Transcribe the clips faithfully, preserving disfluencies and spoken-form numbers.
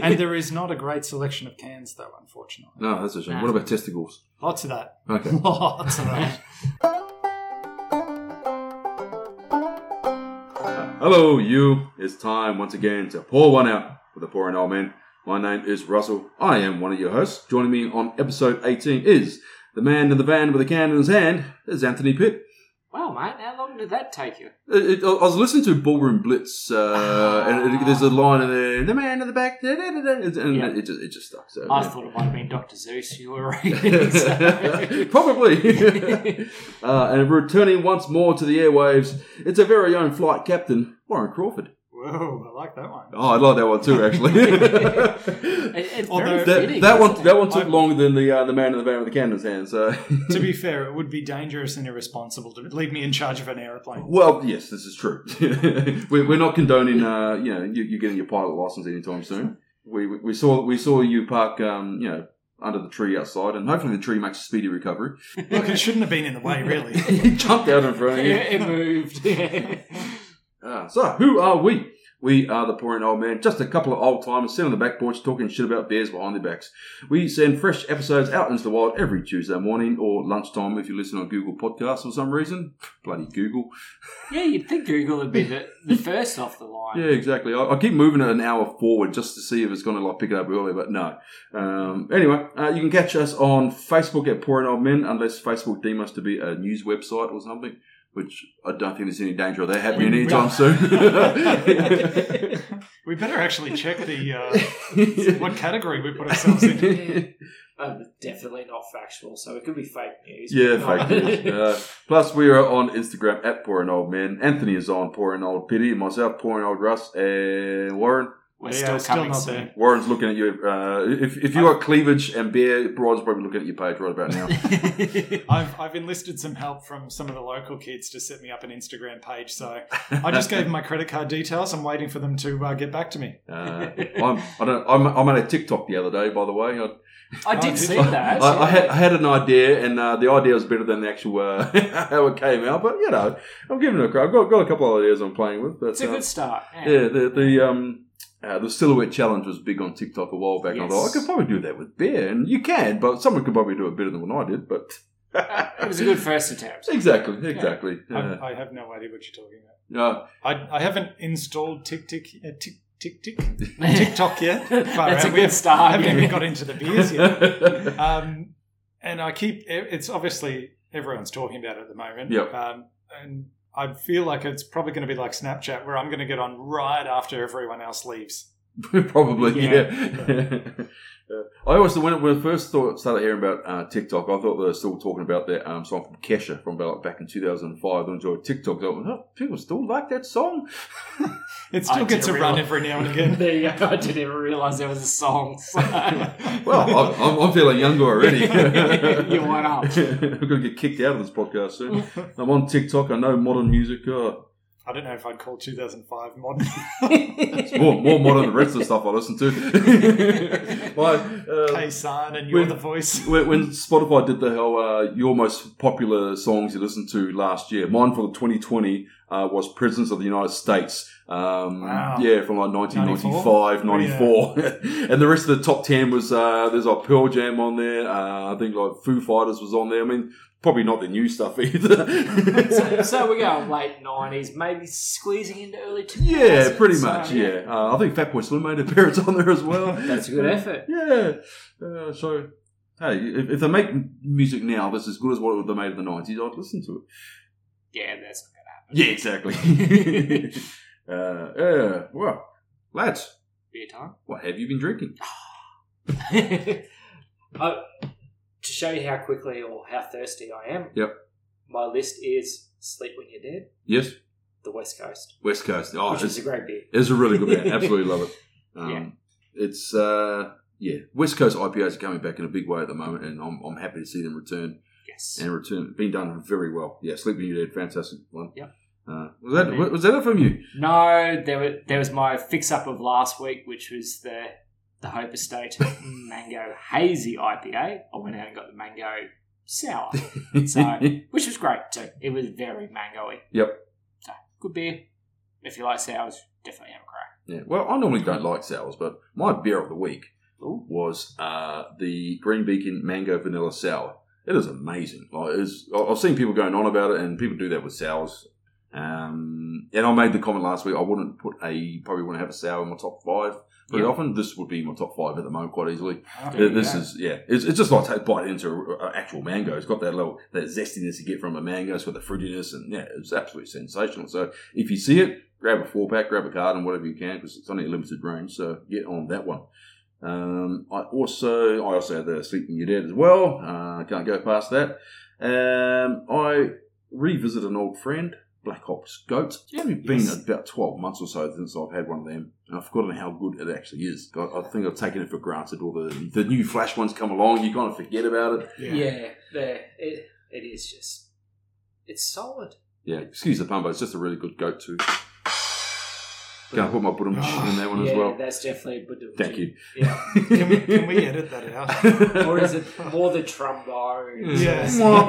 And there is not a great selection of cans, though, unfortunately. No, that's a shame. Nah. What about testicles? Lots of that. Okay. Lots of that. Hello, you. It's time once again to pour one out with the Pouring Old Man. My name is Russell. I am one of your hosts. Joining me on episode eighteen is the man in the van with a can in his hand. Is Anthony Pitt. Wow, mate, how long did that take you? It, it, I was listening to Ballroom Blitz, uh, and it, there's a line in there, the man in the back, da, da, da, da, and Yeah. it just it just stuck. So, I yeah. thought it might have been Doctor Zeus you were reading. So. Probably. uh, and returning once more to the airwaves, it's our very own flight captain, Warren Crawford. Whoa, I like that one. Oh, I like that one too, actually. It, it's Although- very that fitting, that one isn't it? that one took I'm- longer than the uh, the man in the van with the can in his hand. So, To be fair, it would be dangerous and irresponsible to leave me in charge of an aeroplane. well, yes, this is true. we're, we're not condoning, uh, you know, you, you getting your pilot license anytime soon. We we we saw we saw you park, um, you know, under the tree outside, and hopefully the tree makes a speedy recovery. Look, it shouldn't have been in the way, really. He jumped out in front of you. It, it moved. Ah, so, who are we? We are the Pouring Old Man, just a couple of old timers sitting on the back porch talking shit about bears behind their backs. We send fresh episodes out into the wild every Tuesday morning or lunchtime if you listen on Google Podcasts for some reason. Bloody Google. Yeah, you'd think Google would be the, the first off the line. Yeah, exactly. I, I keep moving it an hour forward just to see if it's going to like pick it up earlier, but no. Um, anyway, uh, you can catch us on Facebook at Pouring Old Men, unless Facebook deem us to be a news website or something. Which I don't think there's any danger of that happening anytime soon. We better actually check the uh, what category we put ourselves in. Um, definitely not factual, so it could be fake news. Yeah, but fake not- news. Uh, plus, we are on Instagram at Pouring Old Men. Anthony is on Pouring Old Pity, myself, Pouring Old Russ, and Warren. We're Yeah, still still coming not soon. there. Warren's looking at you. Uh, if if you got cleavage and beer, Brian's probably looking at your page right about now. I've I've enlisted some help from some of the local kids to set me up an Instagram page, so I just gave them my credit card details. I'm waiting for them to uh, get back to me. Uh, I'm, I don't. I'm, I'm on a TikTok the other day, by the way. I, I did Oh, see did you? that. I, I, had, I had an idea, and uh, the idea was better than the actual uh, how it came out. But you know, I'm giving it a crack. I've got, got a couple of ideas I'm playing with. But, It's a uh, good start. Yeah. yeah, the the um uh, the silhouette challenge was big on TikTok a while back. And I Yes. thought I could probably do that with beer, and you can, but someone could probably do it better than what I did. But Uh, it was a good first attempt. exactly, exactly. Uh, I, I have no idea what you're talking about. uh, I I haven't installed Tick Tick uh, Tick Tick Tick TikTok yet. Far That's out. a We good have- start. I haven't yeah. even got into the beers yet. Um, and I keep it's obviously everyone's talking about it at the moment. Yep. Um, and I feel like it's probably going to be like Snapchat, where I'm going to get on right after everyone else leaves. Probably, yeah. Yeah. Uh, I always, when, it, when I first thought, started hearing about uh, TikTok, I thought they were still talking about that um, song from Kesha from about back in two thousand five. I enjoyed TikTok. I thought, oh, people still like that song? It still I gets a didn't run realize- every now and again. There you go. I didn't even realise there was a song. So. Well, I'm, I'm, I'm feeling younger already. You went up. I'm going to get kicked out of this podcast soon. I'm on TikTok. I know modern music. Uh, I don't know if I'd call two thousand five modern. it's more, more modern than the rest of the stuff I listen to. My, uh, Hey, son, and you're when- the voice. When, when Spotify did the whole uh, your most popular songs you listened to last year, mine for the twenty twenty uh, was Presidents of the United States. Um, Wow. Yeah, from like nineteen ninety-five, ninety-four. And the rest of the top ten was, uh, there's like Pearl Jam on there. Uh, I think like Foo Fighters was on there. I mean, probably not the new stuff either. so, so we're going late nineties, maybe squeezing into early two thousands. Yeah, pretty so, much, yeah. Uh, I think Fatboy Slim made an appearance on there as well. That's a good effort. Yeah. Uh, so, hey, if, if they make m- music now that's as good as what they made in the nineties, I'd listen to it. Yeah, that's not Yeah, exactly. uh, yeah, well, lads, beer time. what have you been drinking? uh, to show you how quickly or how thirsty I am, Yep. my list is Sleep When You're Dead, Yes, the West Coast, West Coast. Oh, which it's, is a great beer. it's a really good band. Absolutely love it. Um, Yeah. It's, uh, yeah, West Coast I P As are coming back in a big way at the moment, and I'm, I'm happy to see them return. Yes. And return, being done very well. Yeah, Sleep When You're Dead, fantastic one. Yep. Uh, was that was that it from you? No, there were, there was my fix-up of last week, which was the the Hope Estate Mango Hazy I P A. I went out and got the Mango Sour, so which was great too. It was very mango-y. Yep. So, good beer. If you like sours, definitely have a crack. Yeah. Well, I normally don't like sours, but my beer of the week Ooh. was uh, the Green Beacon Mango Vanilla Sour. It is amazing. Like, it's, I've seen people going on about it, and people do that with sours. Um, and I made the comment last week, I wouldn't put a, probably wouldn't have a sour in my top five very Yeah. often. This would be my top five at the moment quite easily. Oh, There you This go. is, yeah, it's, it's just like to bite into an actual mango. It's got that little, that zestiness you get from a mango. It's got the fruitiness, and yeah, it's absolutely sensational. So if you see it, grab a four pack, grab a carton, whatever you can, because it's only a limited range. So get on that one. Um, I also, I also had the Sleeping Your Dad as well. Uh, can't go past that. Um, I revisit an old friend, Black Ops Goat. It's only been Yes. about twelve months or so since I've had one of them. And I've forgotten how good it actually is. I, I think I've taken it for granted. All the, the new Flash ones come along, you kind of forget about it. Yeah. Yeah, there. It, it is just. It's solid. Yeah, excuse the pun, but it's just a really good goat too. Can I put my bottom in there one yeah, as well? that's definitely. But Thank you. Yeah. Can we, can we edit that out? Or is it more the trombone? Yes. Wah,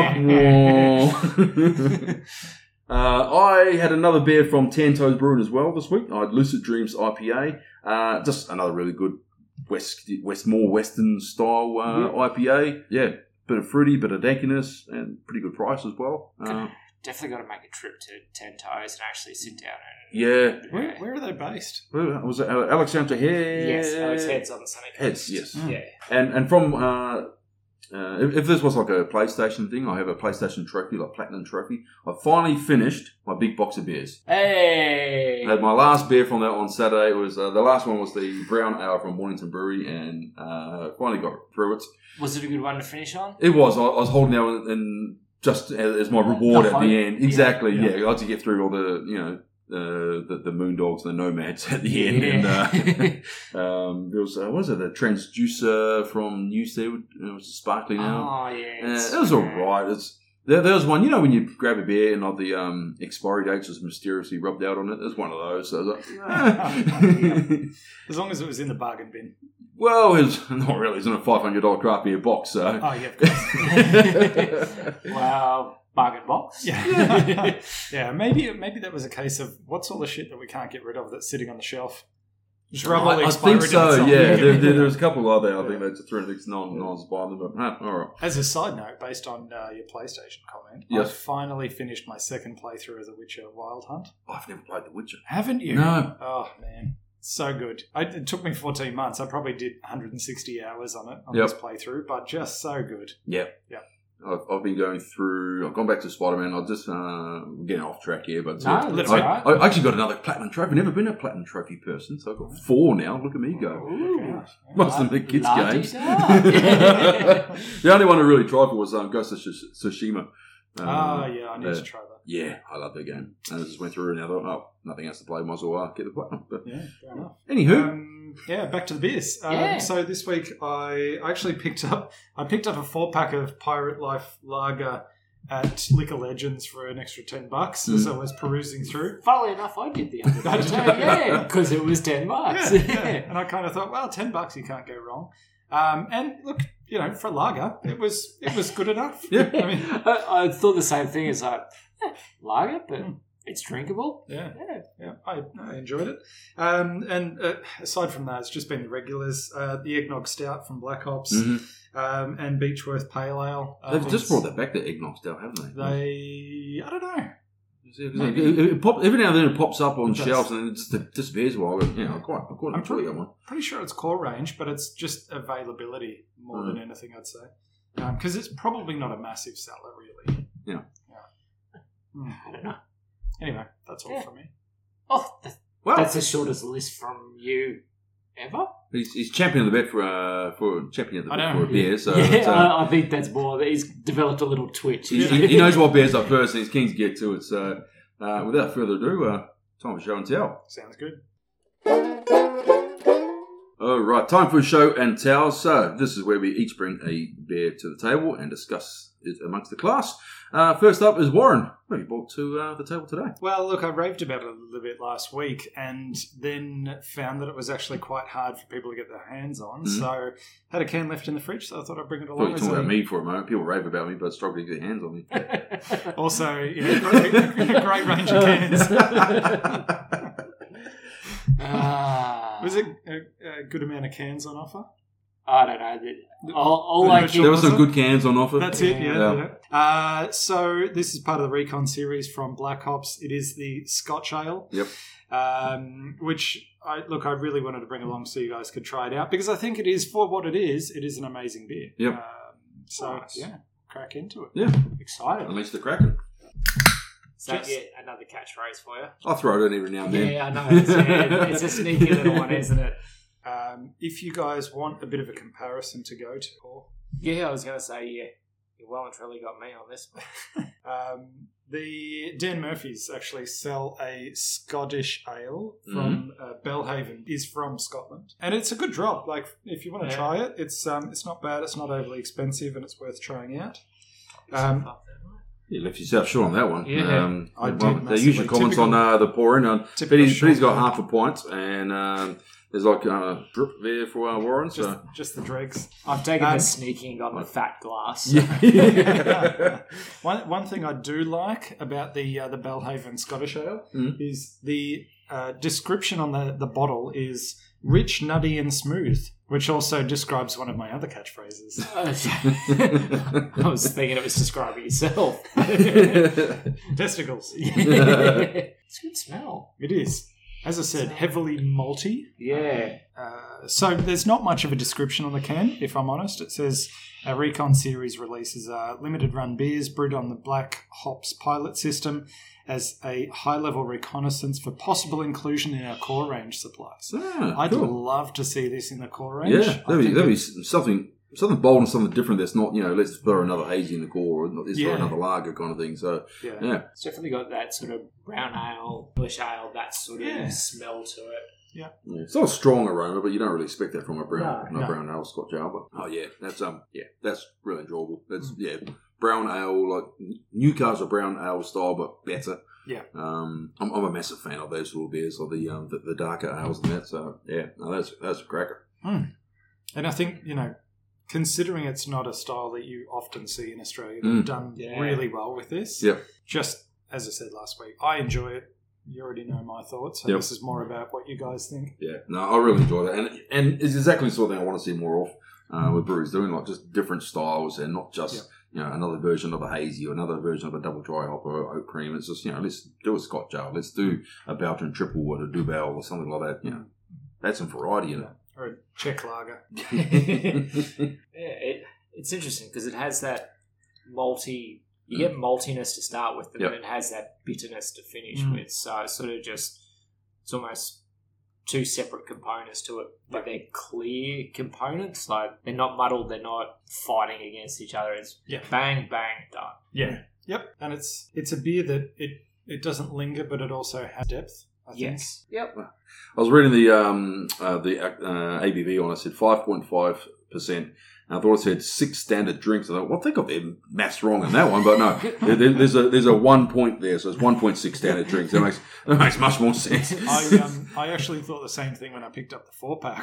wah, wah. uh, I had another beer from Ten Toes Brewing as well this week. I had Lucid Dreams I P A. Uh, just another really good West, West more Western style uh, I P A. Yeah, bit of fruity, bit of dankiness, and pretty good price as well. Uh, Definitely got to make a trip to Ten Toes and actually sit down and. yeah. Where, where are they based? Well, was it Alexander Head? Yes, Alex Heads on the sunny coast. Heads, yes. Mm. Yeah. And and from uh, uh, if, if this was like a PlayStation thing, I have a PlayStation trophy, like platinum trophy. I finally finished my big box of beers. Hey. I had my last beer from that on Saturday. It was uh, the last one was the Brown Ale from Mornington Brewery, and uh, finally got through it. Was it a good one to finish on? It was. I, I was holding out and, and just as my reward The at hope. the end. Exactly. Yeah. Yeah. I had to get through all the you know. Uh, the, the Moondogs and the Nomads at the end. Yeah. And, uh, um, there was, uh, what was it, the Transducer from Newstead? It was sparkly now. Oh, yeah. Uh, it's- it was alright. It's there, there was one, you know, when you grab a beer and all the um, expiry dates was mysteriously rubbed out on it. There's one of those. So I was like, ah. As long as it was in the bargain bin. Well, it's not really. It's in a five hundred dollars craft beer box, so. Oh, yeah, of course. Wow. Bargain box. Yeah. Yeah, maybe maybe that was a case of what's all the shit that we can't get rid of that's sitting on the shelf? Just rub all the I, I expiry think dates so, off yeah. and get There, rid there, of there's it. a couple out there. I think Yeah. that's three hundred six non non buy them, but ah, all right. As a side note, based on uh, your PlayStation comment, Yes. I finally finished my second playthrough of The Witcher Wild Hunt. I've never played The Witcher. Haven't you? No. Oh, man. So good. I, it took me fourteen months. I probably did one hundred sixty hours on it, on Yep. this playthrough, but just so good. Yeah. Yeah. I've, I've been going through. I've gone back to Spider-Man. I just uh, getting off track here, but No, uh, that's I, all right. I actually got another platinum trophy. Never been a platinum trophy person, so I've got four now. Look at me go. Ooh. Most of them are kids' La- games. la-di-da. The only one I really tried for was um, Ghost of Sh- Tsushima. Um, Oh, yeah, I need uh, to try that. Yeah, I love that game. And I just went through it and I thought, oh, nothing else to play. Might as well uh, get the platinum. But Yeah, fair enough. anywho, Um, yeah, back to the beers. Um, Yeah. So this week I actually picked up I picked up a four pack of Pirate Life Lager at Liquor Legends for an extra ten bucks as Mm. I was perusing through. Funnily enough, I did the other day. too, yeah, because it was ten bucks. Yeah, yeah. And I kind of thought, well, ten bucks, you can't go wrong. Um, and look, you know, for lager, it was it was good enough. Yeah. I mean, I, I thought the same thing. It's like eh, lager, but Mm. it's drinkable. yeah. Yeah. Yeah, I, I enjoyed it. Um, and uh, aside from that, it's just been the regulars. Uh, the Eggnog Stout from Black Ops mhm. um, and Beechworth Pale Ale. I they've think just brought that back to Eggnog Stout, haven't they? They, I don't know. It, Maybe. it, it pop, every now and then it pops up on It does. shelves and then it just disappears a while. Yeah, I quite, I quite I'm enjoy pretty, that one. pretty sure it's core range, but it's just availability more Mm. than anything, I'd say. Because it's probably not a massive seller, really. Yeah. Yeah. Mm. I don't know. Anyway, that's all Yeah. from me. Oh, th- Well, that's the shortest list from you ever. he's, he's champion of the bet for uh, for champion of the I bet know. for a beer. So yeah, it's, uh, I, I think that's more. He's developed a little twitch. he, he, he knows what beers are first, and he's keen to get to it. So, uh, without further ado, uh, time for show and tell. Sounds good. All right, time for show and tell. So, this is where we each bring a beer to the table and discuss it amongst the class. Uh, first up is Warren. What have you brought to uh, the table today? Well, look, I raved about it a little bit last week and then found that it was actually quite hard for people to get their hands on. Mhm. So had a can left in the fridge, so I thought I'd bring it I thought along. you were as talking a- about me for a moment. People rave about me, but struggle to get their hands on me. Also, yeah, great, great range of cans. Ah. Was it a, a good amount of cans on offer? I don't know. The, all all I There were keep, some good cans on offer. That's it, yeah. Yeah. yeah. Uh, so this is part of the Recon series from Black Ops. It is the Scotch Ale. Yep. Um, which, I look, I really wanted to bring along so you guys could try it out because I think it is, for what it is, it is an amazing beer. Yep. Um, so, Nice. yeah, crack into it. Yeah. excited. Unleash the Kraken. Is that Just- yet another catchphrase for you? I'll throw it in every now and then. Yeah, I know. It's, yeah, it's a sneaky little one, isn't it? Um, if you guys want a bit of a comparison to go to, or, Yeah, I was going to say, yeah, you well and truly got me on this one. um, the Dan Murphys actually sell a Scottish ale from uh, Belhaven. Is from Scotland, and it's a good drop. Like if you want to Yeah. try it, it's um, it's not bad. It's not overly expensive, and it's worth trying out. Um, You left yourself short on that one. Yeah. um, I well, did the usual massively. comments Typical- on uh, the pouring. On, but typical he's, but he's got short- half a pint, and um, there's like a drip there for uh, Warren. just, So just the dregs. I've taken Um, the sneaking on the fat glass. yeah. one one thing I do like about the uh, the Belhaven Scottish Ale Mm. is the uh, description on the, the bottle is rich, nutty, and smooth, which also describes one of my other catchphrases. I was thinking it was describing yourself. Testicles. It's a good smell. It is. As I said, heavily malty. Yeah. Uh, so there's not much of a description on the can, if I'm honest. It says our Recon series releases uh, limited run beers brewed on the Black Hops pilot system as a high-level reconnaissance for possible inclusion in our core range supplies. Ah, I'd cool. love to see this in the core range. Yeah, I that'd be, think that'd be it's- something something bold and something different that's not, you know, let's throw another hazy in the core or let's Yeah. throw another lager kind of thing. So, yeah. yeah. It's definitely got that sort of brown ale, bush ale, that sort of Yeah. smell to it. Yeah. It's not a strong aroma, but you don't really expect that from a brown, No, no, no. brown ale Scotch ale. But oh yeah, that's um, yeah, that's really enjoyable. That's Mm. yeah, brown ale like Newcastle brown ale style, but better. Yeah. Um, I'm, I'm a massive fan of those little beers, or the um, the, the darker ales and that. So yeah, no, that's that's a cracker. Mm. And I think, you know, considering it's not a style that you often see in Australia, they've Mm. done Yeah. really well with this. Yep. Just as I said last week, I enjoy it. You already know my thoughts, so Yep. this is more about what you guys think. Yeah, no, I really enjoy that, and and it's exactly the sort of thing I want to see more of uh, with breweries doing, like just different styles and not just Yep. you know another version of a hazy or another version of a double dry hop or oat cream. It's just you know let's do a Scotch ale, let's do a Belgian triple or a Duvel or something like that. You know, add some variety in Or a Czech lager. it. Yeah, it, it's interesting because it has that malty. You get maltiness to start with, and Yep. then it has that bitterness to finish Mm. with. So it's sort of just, it's almost two separate components to it, but they're clear components. Like they're not muddled, they're not fighting against each other. It's Yeah. bang, bang, done. Yeah. Yep. And it's it's a beer that it, it doesn't linger, but it also has depth, I think. Yes. Yep. I was reading the um uh, the uh, A B V on it. It said five point five percent. I thought it said six standard drinks. I thought, well, I think I've their maths wrong on that one, but no, there, there's a there's a one point there, so it's one point six standard drinks. That makes that makes much more sense. I um I actually thought the same thing when I picked up the four pack.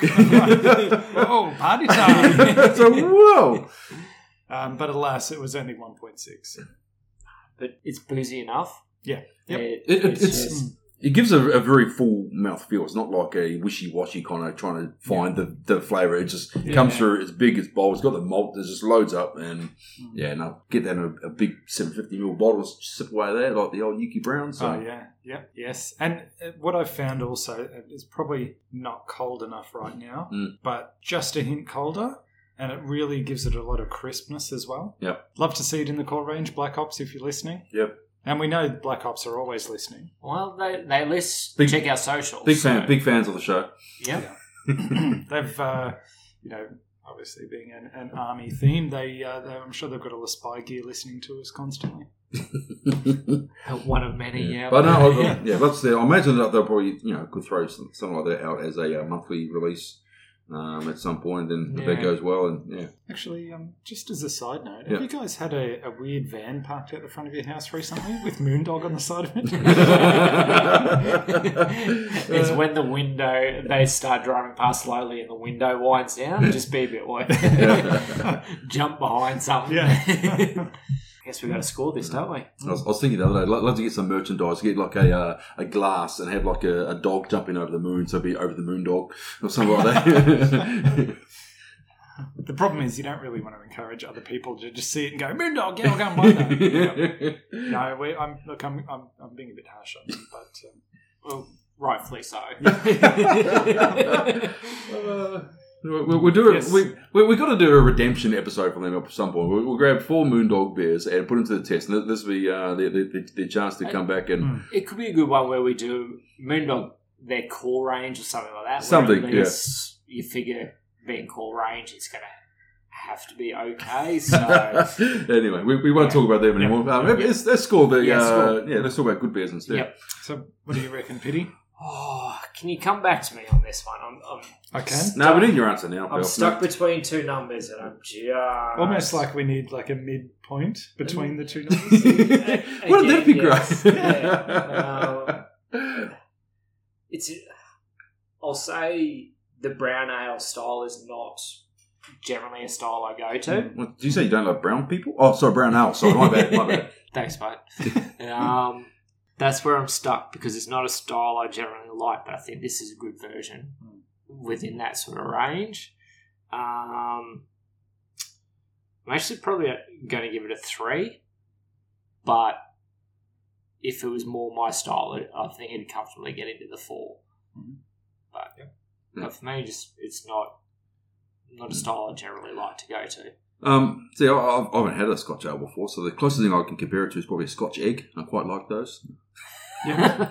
Oh, party time! so whoa, um, but alas, it was only one point six. But it's boozy enough. Yeah. Yep. It, It- it- it's, it's- just- it gives a, a very full mouth feel. It's not like a wishy washy kind of trying to find the, the flavour. It just Yeah. comes through. It's big. It's bold. It's got the malt. There's just loads up, and yeah, no, get that in a, a big seven fifty milliliter bottle. Just sip away there like the old Yuki Brown. So Oh yeah, yeah, yes. And uh, what I've found also is probably not cold enough right now, Mm. but just a hint colder, and it really gives it a lot of crispness as well. Yep. Love to see it in the core range, Black Ops, if you're listening. Yep. And we know Black Ops are always listening. well, they they list Big- check our socials. big fan, so- big fans of the show. Yep. They've, uh, you know, obviously being an, an army theme, they, uh, they, I'm sure they've got all the spy gear listening to us constantly. One of many. Yeah. But no, I, I, yeah, that's the. I imagine that they'll probably you know could throw some, something like that out as a uh, monthly release um, at some point, and if that Yeah. goes well, and yeah, Actually, um, just as a side note, Yeah. have you guys had a, a weird van parked at the front of your house recently with Moondog on the side of it? It's when the window, they start driving past slowly and the window winds down. Just be a bit aware. Jump behind something. Yeah. I guess we got to score this, don't we? I was, I was thinking the other day, I'd love to get some merchandise, get like a uh, a glass and have like a, a dog jumping over the moon, so it'd be over the moon dog or something like that. The problem is you don't really want to encourage other people to just see it and go, Moondog, yeah, I'll go and buy that. You know? No, we, I'm, look, I'm, I'm, I'm being a bit harsh on them, but... Um, well, rightfully so. uh, we, we do it. Yes. We we we got to do a redemption episode for them at some point. We'll, we'll grab four Moondog beers and put them to the test, and this will be uh, the, the the chance to come back and. Mm. It could be a good one where we do Moondog, their core range or something like that. Something, where at least you figure being core range, it's going to have to be okay. So anyway, we, we won't Yeah. talk about them anymore. Um, Yeah. let's, let's score the Yeah, uh, score. yeah. Let's talk about good beers instead. Yep. So, what do you reckon, Pity? Oh, can you come back to me on this one? I'm, I'm I can. No, we need your answer now. I'm Bill. stuck between two numbers, and I'm just Almost like we need like a midpoint between the two numbers. Wouldn't that be Yes. great? Yeah. Um, it's. I'll say the brown ale style is not generally a style I go to. What, did you say you don't like brown people? Oh, sorry, brown ale. Sorry, my bad. My bad. Thanks, mate. um, that's where I'm stuck because it's not a style I generally like, but I think this is a good version within that sort of range. Um, I'm actually probably going to give it a three, but if it was more my style, I think it'd comfortably get into the four. Mhm. But, Yeah. but for me, just it's not not a style I generally like to go to. Um, see, I, I've, I haven't had a Scotch ale before, so the closest thing I can compare it to is probably a Scotch egg. I quite like those. Yeah.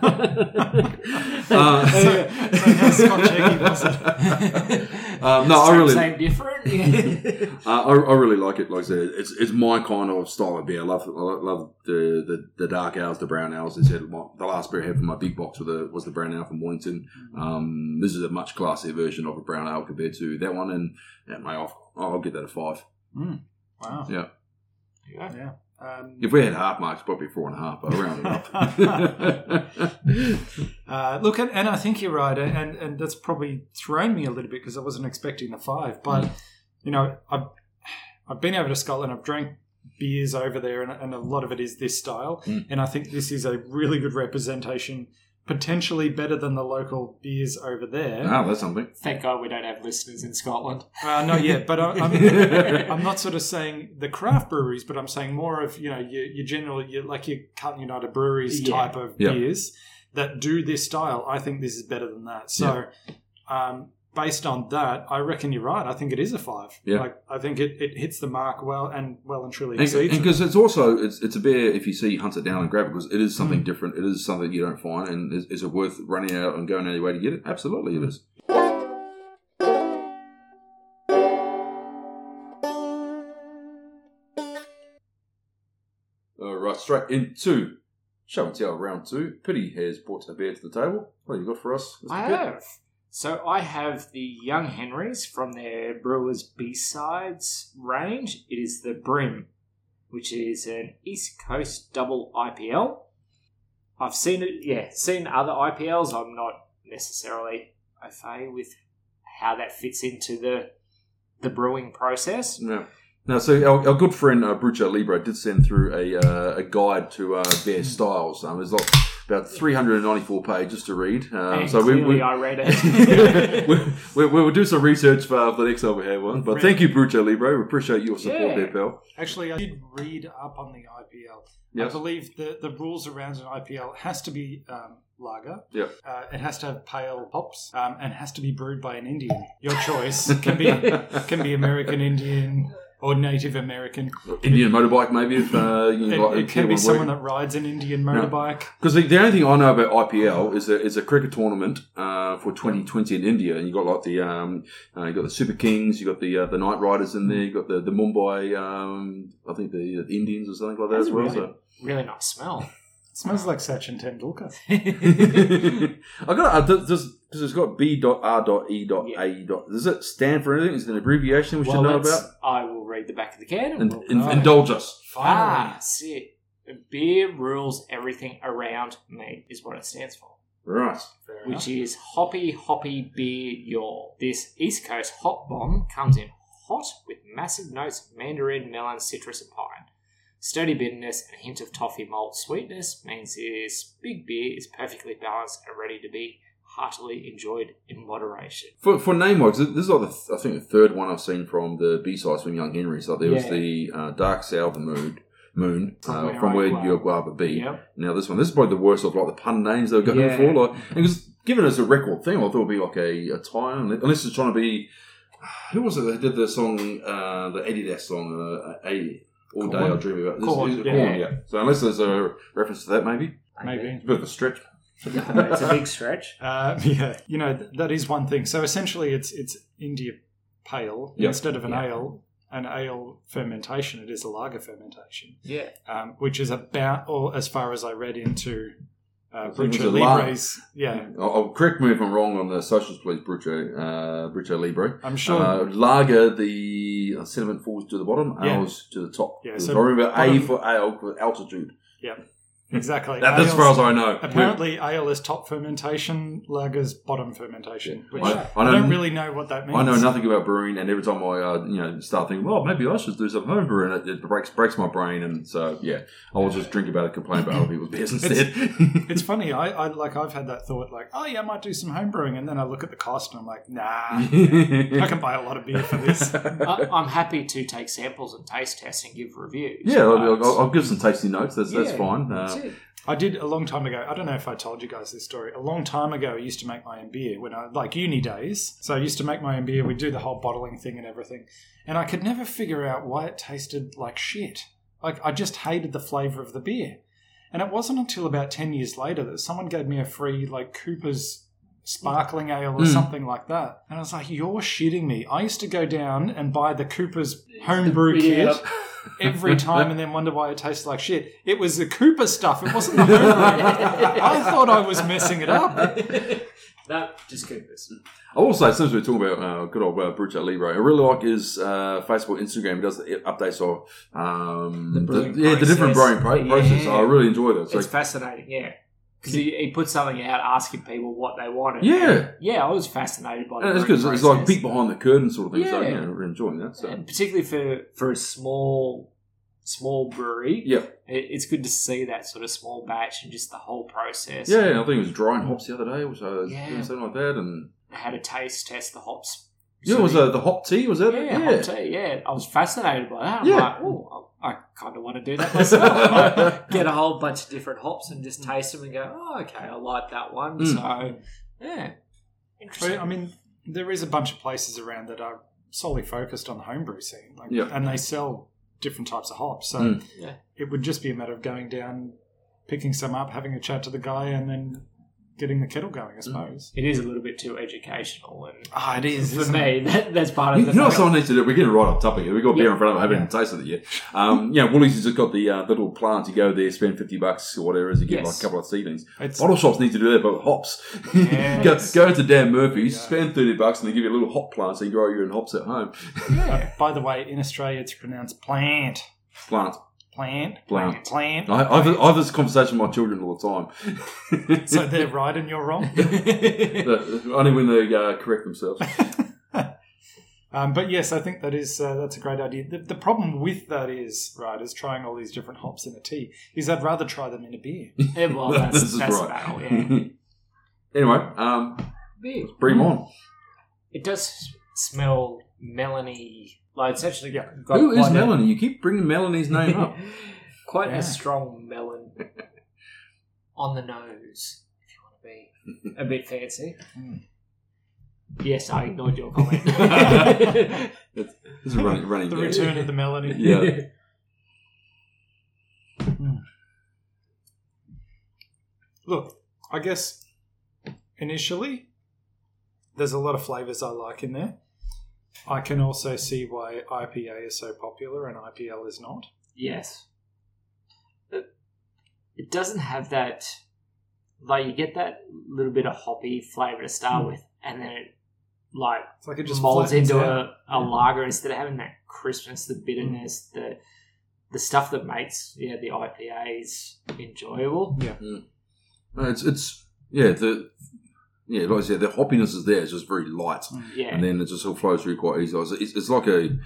Uh, so, so how Scotch eggy was it? um, no, I Same- really, same different. uh, I, I really like it. Like I said, it's it's my kind of style of beer. I love I love the, the, the dark ales, the brown ales. As I said, my, the last beer I had from my big box was the was the brown ale from Mornington. Um, this is a much classier version of a brown ale compared to that one, and yeah, mate, I'll, I'll give that a five. Mm. Wow. Yeah, Yeah. Yeah. Um, if we had half marks, probably four and a half. But I'll round it up. uh, look, and, and I think you're right, and and that's probably thrown me a little bit because I wasn't expecting the five. But you know, I've I've been over to Scotland. I've drank beers over there, and, and a lot of it is this style. Mm. And I think this is a really good representation, potentially better than the local beers over there. Ah, that's something. Thank God we don't have listeners in Scotland. Uh, not yet, but I, I'm, I'm not sort of saying the craft breweries, but I'm saying more of, you know, your, your general, your, like your Carlton United Breweries Yeah. type of Yeah. beers that do this style. I think this is better than that. So, um, based on that, I reckon you're right. I think it is a five. Yeah. Like, I think it, it hits the mark well and well and truly And exceeds it. because it's also it's it's a beer if you see hunt it down and grab it because it is something Mm. different. It is something you don't find, and is, is it worth running out and going out of your way to get it? Absolutely, it is. All right, straight into show and tell round two. Pity has brought a beer to the table. What have you got for us? Mister I Pitt? have. So I have the Young Henrys from their Brewers B-Sides range. It is the Brim, which is an East Coast double I P L. I've seen it, yeah, seen other I P Ls. I'm not necessarily au fait with how that fits into the the brewing process. No. Now, so our, our good friend uh, Brucho Libre did send through a uh, a guide to uh, beer styles. Um, there's like about three hundred ninety-four pages to read. Um, And so we, clearly we, I read it. we, we, we'll do some research for, for the next time we have one. But thank you, Brucho Libre. We appreciate your support Yeah. there, pal. Actually, I did read up on the I P L. I Yes. believe the, the rules around an I P L has to be um, lager. Yep. Uh, it has to have pale hops um, and has to be brewed by an Indian. Your choice can be can be American Indian or Native American. Indian motorbike, maybe. If uh, you It, like, it can be someone that rides an Indian motorbike. Because the, the only thing I know about I P L is that it's a cricket tournament uh, for twenty twenty in India, and you got like the um, uh, you got the Super Kings, you got the uh, the Knight Riders in there, you got the the Mumbai, um, I think the, the Indians or something like that That's as well. really- So. Really nice smell. It smells like Sachin Tendulkar. I got uh, does because it's got B dot R dot E dot A dot. Does it stand for anything? Is it an abbreviation we should Well, know let's- about? I will read the back of the can. And And, we'll- in- no. indulge us. Ah, see, beer rules everything around me is what it stands for, Right. Fair which enough. is hoppy, hoppy beer. Your this East Coast hop bomb comes in hot with massive notes of mandarin, melon, citrus, and pine. Sturdy bitterness and a hint of toffee malt sweetness means this big beer is perfectly balanced and ready to be heartily enjoyed in moderation. For for name wise, this is like the th- I think the third one I've seen from the B sides from Young Henry. So there was Yeah. the uh, Dark Sour the Moon, Moon From uh, Where from I Where Dwell. Your Guava Be. Yep. Now this one, this is probably the worst of like the pun names they were going Yeah. for. Like, because given as a record thing, I thought it would be like a, a tie, unless it's trying to be. Who was it that did the song, uh, the Adidas song, uh, a All Day Korn. I Dream About This? Korn, Is it yeah. Korn, yeah. So unless there's a reference to that, maybe Maybe. it's a bit of a stretch. It's a big stretch. Uh, yeah, you know, th- that is one thing. So essentially it's it's India Pale. Yep. Instead of an Yeah. ale, an ale fermentation, it is a lager fermentation, Yeah. um, which is about, or as far as I read into uh, I think it Brucho was a lager. Libre's, yeah, I'll, I'll correct me if I'm wrong on the socials, please, Brucho, uh, Brucho Libre. I'm sure. Uh, lager, the sediment falls to the bottom, Yeah. ales to the top. Yeah, So so I remember A bottom- for ale for altitude. Exactly. That, that's as far as I know. Apparently, ale is top fermentation, lager's bottom fermentation. Which I, I, I, know, don't really know what that means. I know nothing about brewing, and every time I, uh, you know, start thinking, well, maybe I should do some home brewing, it, it breaks breaks my brain, and so yeah, I will just drink about it, complain about other people's beers instead. It's funny. I, I like. I've had that thought, like, oh yeah, I might do some home brewing, and then I look at the cost, and I'm like, nah, I can buy a lot of beer for this. I, I'm happy to take samples and taste tests and give reviews. yeah, I'll, but- I'll, I'll give some tasty notes. That's that's Yeah, fine. Uh, that's it. I did a long time ago. I don't know if I told you guys this story. A long time ago, I used to make my own beer when I like uni days. So I used to make my own beer. We'd do the whole bottling thing and everything, and I could never figure out why it tasted like shit. Like I just hated the flavor of the beer. And it wasn't until about ten years later that someone gave me a free like Cooper's sparkling ale or Mm. something like that. And I was like, you're shitting me. I used to go down and buy the Cooper's homebrew kit Yeah. every time and then wonder why it tasted like shit. It was the Cooper stuff. It wasn't the homebrew. I thought I was messing it up. No, just Coopers. I will say, since we're talking about uh, good old uh, Brucho Libre, I really like his uh, Facebook, Instagram. He does the updates of um, The the, brewing yeah, the different brewing process. pro- process. Yeah. I really enjoy that. So, It's fascinating, yeah. Because he, he puts something out asking people what they wanted. yeah, Yeah, I was fascinated by the and it's brewing good. It's like process. peek behind the curtain sort of thing. So Yeah. yeah, we're enjoying that. So And particularly for, for a small small brewery, yeah, it, it's good to see that sort of small batch and just the whole process. yeah. I think it was drying hops the other day, or so Yeah. doing something like that, and How to taste test the hops. yeah, it was uh, the hop tea. Was that Yeah, it? yeah, Yeah. hop tea, yeah. I was fascinated by that. I'm Yeah. like, oh, I kind of want to do that myself. Like, get a whole bunch of different hops and just taste them and go, oh, okay, I like that one. Mm. So, yeah. Interesting. So, I mean, there is a bunch of places around that are solely focused on the homebrew scene. Like, Yeah. and they sell different types of hops. So Mm. Yeah. it would just be a matter of going down, picking some up, having a chat to the guy, and then getting the kettle going, I suppose. It is a little bit too educational, and Ah, it is. for isn't me, it? that, that's part of You the. know what fun. someone needs to do? We're getting right off topic here. We've got beer Yeah. in front of us. I haven't Yeah. even tasted it yet. Um, yeah, Woolies has just got the, uh, the little plants. You go there, spend fifty bucks or whatever it is, you get Yes. like a couple of seedlings. It's, Bottle shops need to do that, but with hops. Yes. go, go to Dan Murphy's, Yeah. spend thirty bucks, and they give you a little hop plant so you grow your own hops at home. Yeah. by the way, in Australia, it's pronounced plant. Plant. Plant. Plant. Plant. I, I've, I have this conversation with my children all the time. So they're right and you're wrong. But only when they uh, correct themselves. Um, but yes, I think that is uh, that's a great idea. The, the problem with that is, right, is trying all these different hops in a tea, is I'd rather try them in a beer. Yeah, well, that's, This is that's right. the battle, yeah. Anyway, um, Beer. bring 'em on. It does smell melony. Like, it's actually Yeah. got Who is quite a- Melanie? You keep bringing Melanie's name up. Quite Yeah. a strong melon on the nose, if you want to be a bit fancy. Mm. Yes, I ignored your comment. This is a running, running The gag. return of the Melanie. Yeah. Look, I guess initially there's a lot of flavours I like in there. I can also see why I P A is so popular and I P L is not. Yes. It, it doesn't have that, like, you get that little bit of hoppy flavour to start Mm. with, and then it, like, It's like it just molds flattens into out. a, a Yeah. lager instead of having that crispness, the bitterness, the the stuff that makes yeah the I P As enjoyable. No, it's it's yeah the yeah like I said the hoppiness is there. It's just very light, Yeah. and then it just all flows through quite easily. It's, it's, it's like a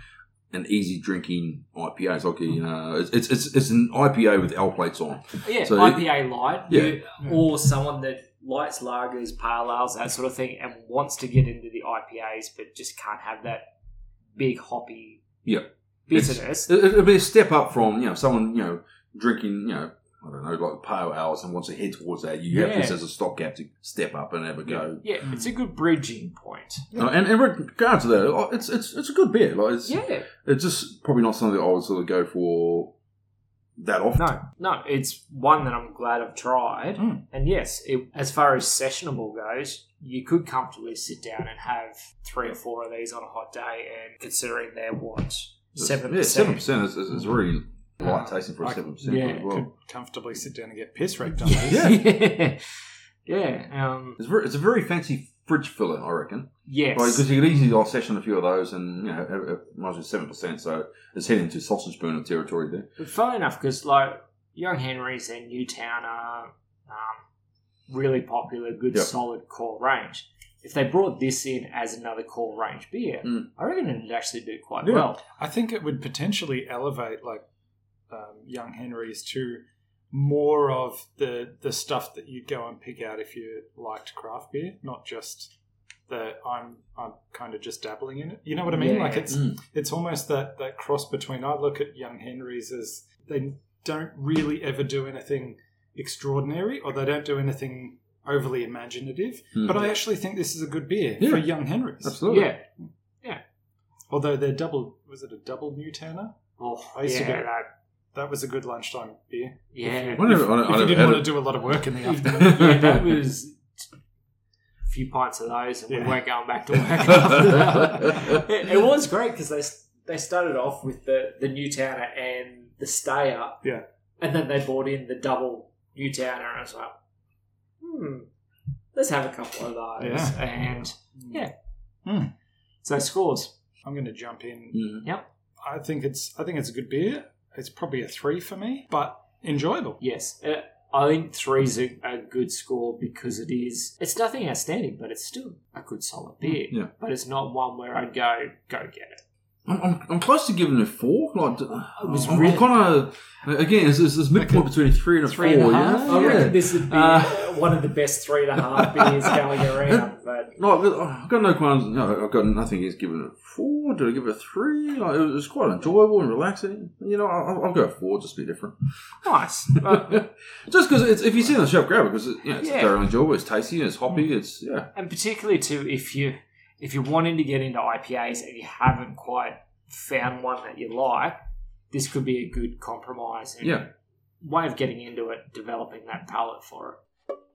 an easy drinking I P A. It's like a, you know, it's it's it's, it's an I P A with L plates on. Yeah, So I P A light. Yeah. You- Or someone that likes lagers, pale ales, that sort of thing, and wants to get into the I P As, but just can't have that big hoppy Yeah. bitterness. It, it'll be a step up from, you know, someone, you know, drinking, you know, I don't know, like pale ales and wants to head towards that. You have Yeah. this as a stopgap to step up and have a go. Yeah, it's a good bridging point. Uh, and, and in regard to that, uh, it's it's it's a good beer. Like it's, Yeah. it's just probably not something that I would sort of go for that often. No, no, it's one that I'm glad I've tried. Mm. And yes, it, as far as sessionable goes, you could comfortably sit down and have three or four of these on a hot day, and considering they're what, seven Yeah, seven percent. percent is, is, is really light tasting for a I- seven percent yeah, as well. Could comfortably sit down and get piss wrecked on these. Yeah. yeah. yeah. Um, It's, very, it's a very fancy fridge filler, I reckon. yes. Because you could easily off session a few of those, and you know, have- have- might as seven percent. So it's heading to sausage burner territory there. But funny enough, because like Young Henry's and Newtown are um, really popular, good, Yep. solid core range. If they brought this in as another core range beer, Mm. I reckon it'd actually do quite Yeah. well. I think it would potentially elevate like um, Young Henry's to more of the the stuff that you'd go and pick out if you liked craft beer, not just the I'm I'm kind of just dabbling in it. You know what I mean? Yeah. Like it's Mm. it's almost that that cross between. I look at Young Henry's as they don't really ever do anything extraordinary, or they don't do anything overly imaginative. Mm. But I actually think this is a good beer Yeah. for Young Henry's. Absolutely. Yeah. Although they're double, was it a double Newtowner? Oh, I used to yeah, go- that, That was a good lunchtime beer. yeah. I never- I- I If you never didn't had want it. to do a lot of work in the afternoon. yeah, that was a few pints of those, and Yeah. we weren't going back to work after that. It, it was great because they they started off with the the Newtowner and the Stayer, Yeah. and then they brought in the double Newtowner, and I was like, hmm, let's have a couple of those, Yeah. and yeah, Hmm. so scores. I'm going to jump in. Mhm. I think it's I think it's a good beer. It's probably a three for me, but enjoyable. Yes, uh, I think three's a, a good score because it is. It's nothing outstanding, but it's still a good solid beer. Yeah. But it's not one where I'd go go get it. I'm, I'm, I'm close to giving it a four. Like, It was I'm, really- I'm kind of again. It's, it's this midpoint between a three and a Three and a four. half? Yeah, I yeah. reckon this would be Uh, one of the best three and a half beers going around. But No, I've got no qualms. No, I've got nothing against giving it a four. Do I give it a three? Like, it was quite enjoyable and relaxing. You know, I'll, I'll go a four, just a bit different. nice. But, Just because it's if you see it on the shelf, grab it because it, you know, it's Yeah. thoroughly enjoyable. It's tasty. It's hoppy. It's yeah. and particularly too, if you if you're wanting to get into I P As and you haven't quite found one that you like, this could be a good compromise and Yeah. way of getting into it, developing that palate for it.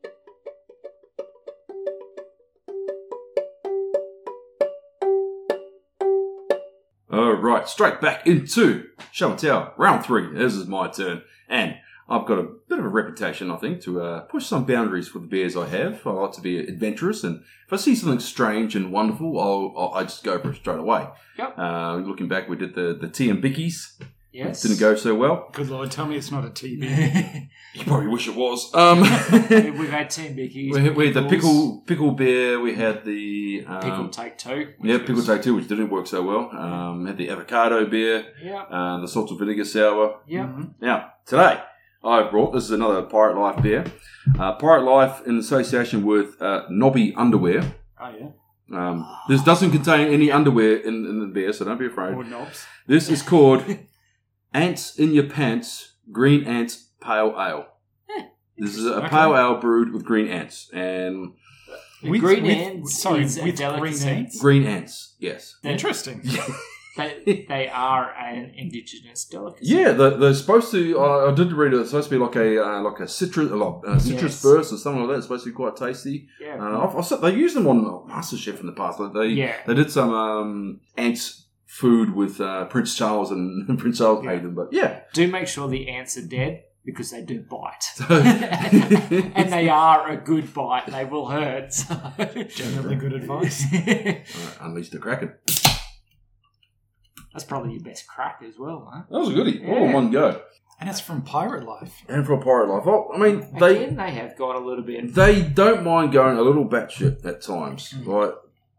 All right, straight back into Show and Tell round three. This is my turn, and I've got a bit of a reputation, I think, to uh, push some boundaries for the beers I have. I like to be adventurous, and if I see something strange and wonderful, I'll, I'll I just go for it straight away. Yep. Uh, looking back, we did the the tea and bickies. Yes. Didn't go so well. Good Lord, tell me it's not a T B. You probably wish it was. Um, We've had Team Bickies. we, had, we had the pickles, pickle pickle beer. We had the um, pickle take two. which yeah pickle was- take two, which didn't work so well. Um, had the avocado beer, Yeah. uh, the salt and vinegar sour. Yeah. Mhm. Now today I brought this is another Pirate Life beer. Uh, Pirate Life in association with uh, Nobby Underwear. Oh, yeah. Um, this doesn't contain any underwear in, in the beer, so don't be afraid. Or knobs. This is called Ants in Your Pants Green Ants Pale Ale. Eh, This is a Okay. pale ale brewed with green ants and The With- green with- ants sorry, is a with delicacy. green ants? green ants. Yes. They- Interesting. They, they are an indigenous delicacy. Yeah, they're, they're supposed to. Uh, I did read it. It's supposed to be like a uh, like a citrus, a lot, uh, citrus Yes. burst or something like that. It's supposed to be quite tasty. Yeah. Uh, I've, I've, seen- they used them on MasterChef in the past. Like they Yeah. they did some um, ants food with uh, Prince Charles, and Prince Charles Yeah. made them. But yeah, Do make sure the ants are dead because they do bite. So- And they are a good bite. They will hurt. So. Generally good advice. All right, unleash the Kraken. That's probably your best crack as well, huh? That was a goodie. All in Yeah. one go. And it's from Pirate Life. And for a Pirate Life, oh, I mean, they Again, they have got a little bit. they don't mind going a little batshit at times. Mm. Like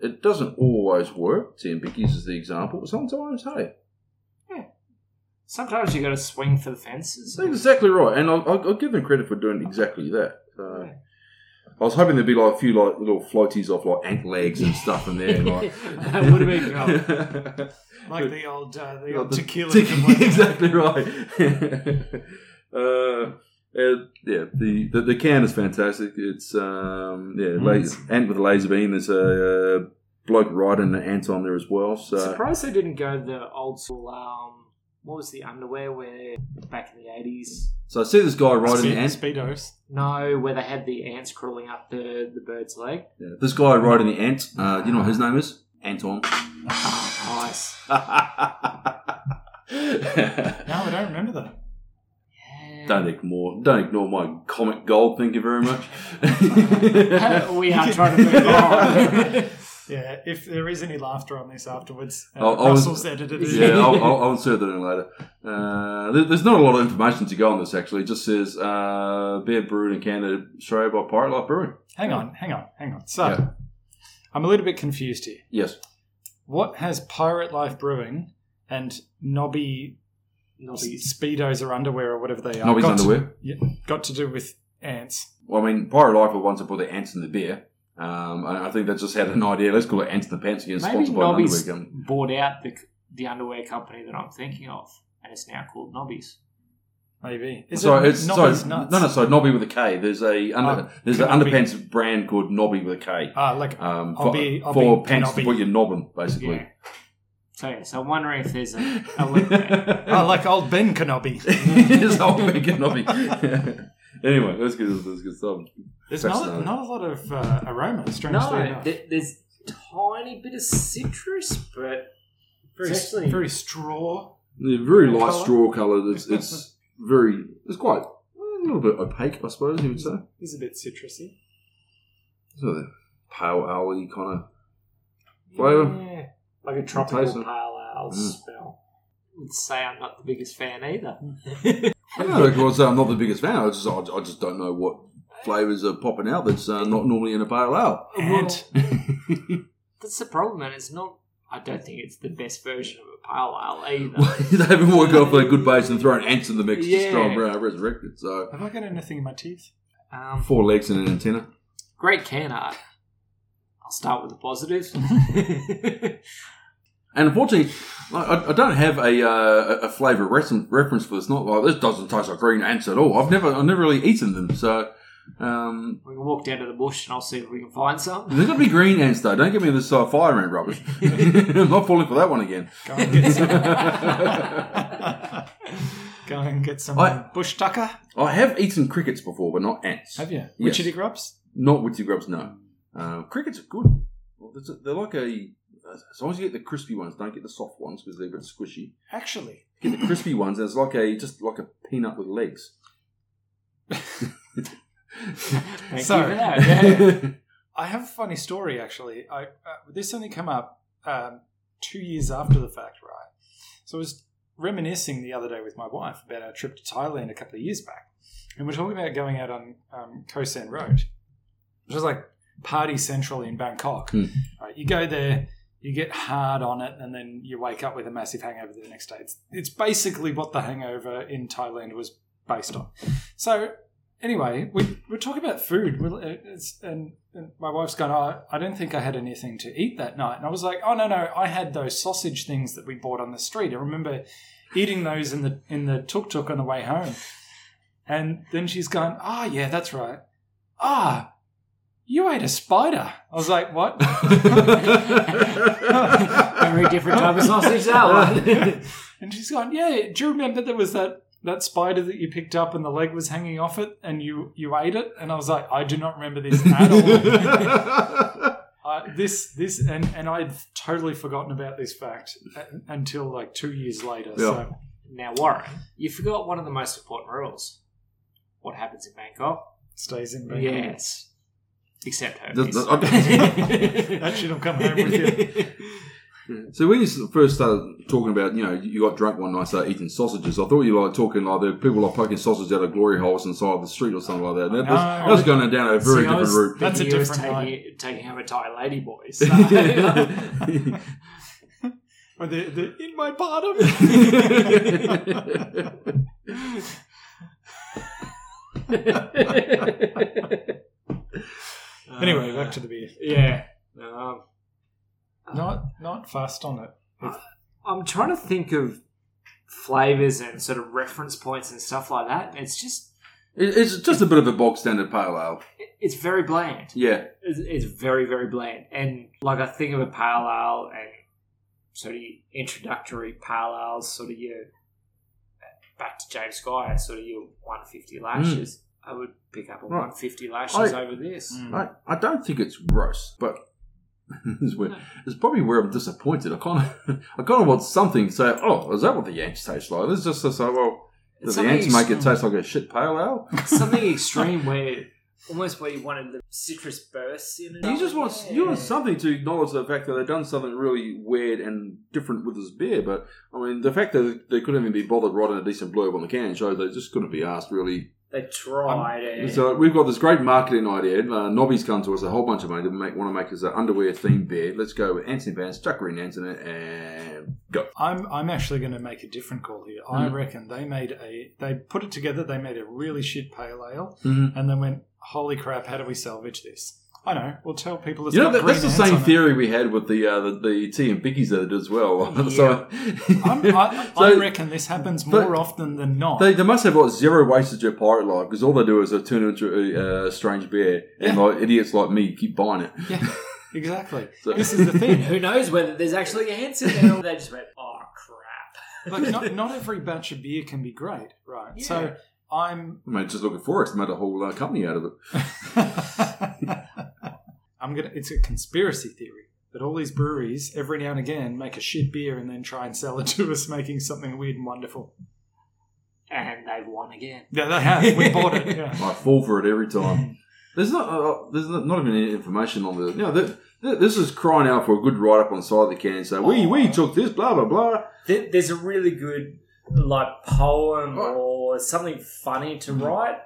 it doesn't always work. Tim Pick uses the example, but sometimes, hey. Yeah. Sometimes you got to swing for the fences. That's exactly right, and I'll, I'll, I'll give them credit for doing exactly that. Uh, Yeah. I was hoping there'd be like a few like little floaties off like ant legs and stuff in there. Like. That would have been cool. Like the old, uh, the Like old the tequila. te- exactly right. uh, uh, yeah, the, the the can is fantastic. It's um, yeah, laser, ant with a laser beam. There's a uh, bloke riding an ant on there as well. So Surprised they didn't go the old school. Um, what was the underwear where back in the eighties? so I see this guy riding Speed, the ant. Speedos. No, where they had the ants crawling up the, the bird's leg. Yeah, this guy riding the ant. Uh, you know what his name is? Anton. Oh, nice. No, I don't remember that. Yeah. Don't ignore, don't ignore my comic gold. Thank you very much. We are trying to move on. Yeah, if there is any laughter on this afterwards, uh, I'll- I'll- Russell's edited it. Yeah, I'll, I'll, I'll insert that in later. Uh, there, there's not a lot of information to go on this, actually. It just says uh, beer brewed in Canada, Australia by Pirate Life Brewing. Hang on, hang on, hang on. So, Yeah. I'm a little bit confused here. Yes. What has Pirate Life Brewing and Nobby Nobbies. Speedos or underwear or whatever they are Nobby's got to- underwear. yeah, got to do with ants? Well, I mean, Pirate Life were the ones that put the ants in the beer. Um, and I think they just had an idea. Let's call it Ants in the Pants again, Maybe sponsored by an Nobby's underwear company. bought out the the underwear company that I'm thinking of, and it's now called Nobbies. Maybe. Is Sorry, it it's Nobby's sorry, nuts? no, no, sorry, Nobby with a K. There's a under, Oh, there's an Knobby. underpants brand called Nobby with a K. Ah, like Um, I'll for, be- I'll for be pants Knobby. to put your knob in, basically. Yeah. So yeah, so I'm wondering if there's a, a link there. oh, like old Ben Kenobi. It's all big Nobby. Anyway, that's good. That's good stuff. There's not, Fascinating. not a lot of uh, aroma, strangely No, enough. th- there's tiny bit of citrus, but Very, it's actually very straw. Yeah, very light Colour? straw coloured. It's, it's very. It's quite a little bit opaque, I suppose you would say. Is a bit citrusy. Sort of pale ale kind of flavour. Yeah, like a tropical Taste it. pale ale Mm. smell. I would say I'm not the biggest fan either. No, of course, I'm not the biggest fan. I just, I, I just don't know what flavours are popping out that's uh, not normally in a pale ale. And That's the problem, man. It's not. I don't think it's the best version of a pale ale either. They haven't worked off a good base and thrown ants in the mix Yeah. to try and uh, resurrect it. So have I got anything in my teeth? Um, four legs and an antenna. great can art. I'll start with the positives. And unfortunately, I, I don't have a uh, a flavour reference reference for this. Not like this doesn't taste like green ants at all. I've never I've never really eaten them. So um, We can walk down to the bush and I'll see if we can find some. they've got to be green ants though. Don't give me this uh, fire ant rubbish. I'm not falling for that one again. Go and get some. Go and get some I- bush tucker. I have eaten crickets before, but not ants. Have you? Yes. Witchetty grubs? Not witchy grubs, no. Uh, crickets are good. Well, that's a- they're like a. As long as you get the crispy ones, don't get the soft ones because they're a bit squishy. Actually, Get the crispy ones. There's like a just like a peanut with legs. Thank So- you for that. Yeah. I have a funny story. Actually, I uh, this only came up um, two years after the fact, right? So I was reminiscing the other day with my wife about our trip to Thailand a couple of years back, and we're talking about going out on um, Koh San Road, which is like party central in Bangkok. Hmm. Right, you go there. You get hard on it, and then you wake up with a massive hangover the next day. It's, it's basically what the hangover in Thailand was based on. So, anyway, we, we're talking about food. We're, it's, and, and my wife's going, oh, I don't think I had anything to eat that night. And I was like, oh, no, no, I had those sausage things that we bought on the street. I remember eating those in the in the tuk-tuk on the way home. And then she's going, oh, yeah, that's right. Ah, you ate a spider. I was like, what? Very different type of sausage, that one. And she's gone, yeah, do you remember there was that, that spider that you picked up and the leg was hanging off it and you, you ate it? And I was like, I do not remember this at all. uh, this, this, and, and I'd totally forgotten about this fact uh, until like two years later. Yeah. So Now, Warren, you forgot one of the most important rules. What happens in Bangkok? stays in Bangkok. Yes. Except Does- herpes. does- That should have come home with you. So when you first started talking about, you know, you got drunk one night, started eating sausages, I thought you were like talking like the people like poking sausage out of glory holes on the side of the street or something like that. That, No. was, that was going down a very See, I different was route. That's a thinking he was different taking, taking home a Thai lady boy. So. Or the, the in my bottom. Anyway, back to the beer. Yeah. Um, Not not fast on it. I, I'm trying to think of flavours and sort of reference points and stuff like that. It's just It- It's just a bit of a bog standard pale ale. it- it's very bland. Yeah. It's, it's very very bland. And like I think of a pale ale and sort of introductory pale ales, sort of your back to James Sky, sort of your one fifty lashes. I would pick up a Right. one fifty lashes I- over this. Mm. I, I don't think it's gross, but it's, where, it's probably where I'm disappointed. I kind of I kind of want something to say, oh, is that what the Yanks taste like? It's just to say, well, do It's the something Yanks make it extreme. taste like a shit pale ale? Something extreme where almost where you wanted the citrus bursts in it. You just want Yeah. you want something to acknowledge the fact that they've done something really weird and different with this beer. But I mean, the fact that they couldn't even be bothered writing a decent blurb on the can shows they just couldn't be asked really. They tried it. So we've got this great marketing idea. Uh, Nobby's come to us, a whole bunch of money to make want to make us an underwear themed beer. Let's go with Anthony Vance, Chuck Green Anthony, and go. I'm I'm actually going to make a different call here. I Mhm. reckon they made a they put it together. They made a really shit pale ale, Mm-hmm. and then went, "Holy crap! How do we salvage this?" I know. We'll tell people it's You know, got that, that's the green ants same on it. theory we had with the uh, the, the tea and bickies that it did as well. so, I'm, I, so I reckon this happens more but often than not. they, they must have like zero wastage of pirate life because all they do is they turn it into a uh, strange beer, and Yeah. like idiots like me keep buying it. yeah, exactly. So- This is the thing. Who knows whether there's actually ants in there? They just went, oh crap. Like, not, not every batch of beer can be great, right? Yeah. So I'm I mean, just look at Forex, they made a whole uh, company out of it. I'm gonna. It's a conspiracy theory that all these breweries every now and again make a shit beer and then try and sell it to us, making something weird and wonderful. And they've won again. Yeah, they have. We bought it. Yeah. I fall for it every time. There's not uh, there's not, not even any information on the. You know, the, the, this is crying out for a good write up on the side of the can. So we we took this, blah blah blah. There- There's a really good like poem Right. or something funny to write,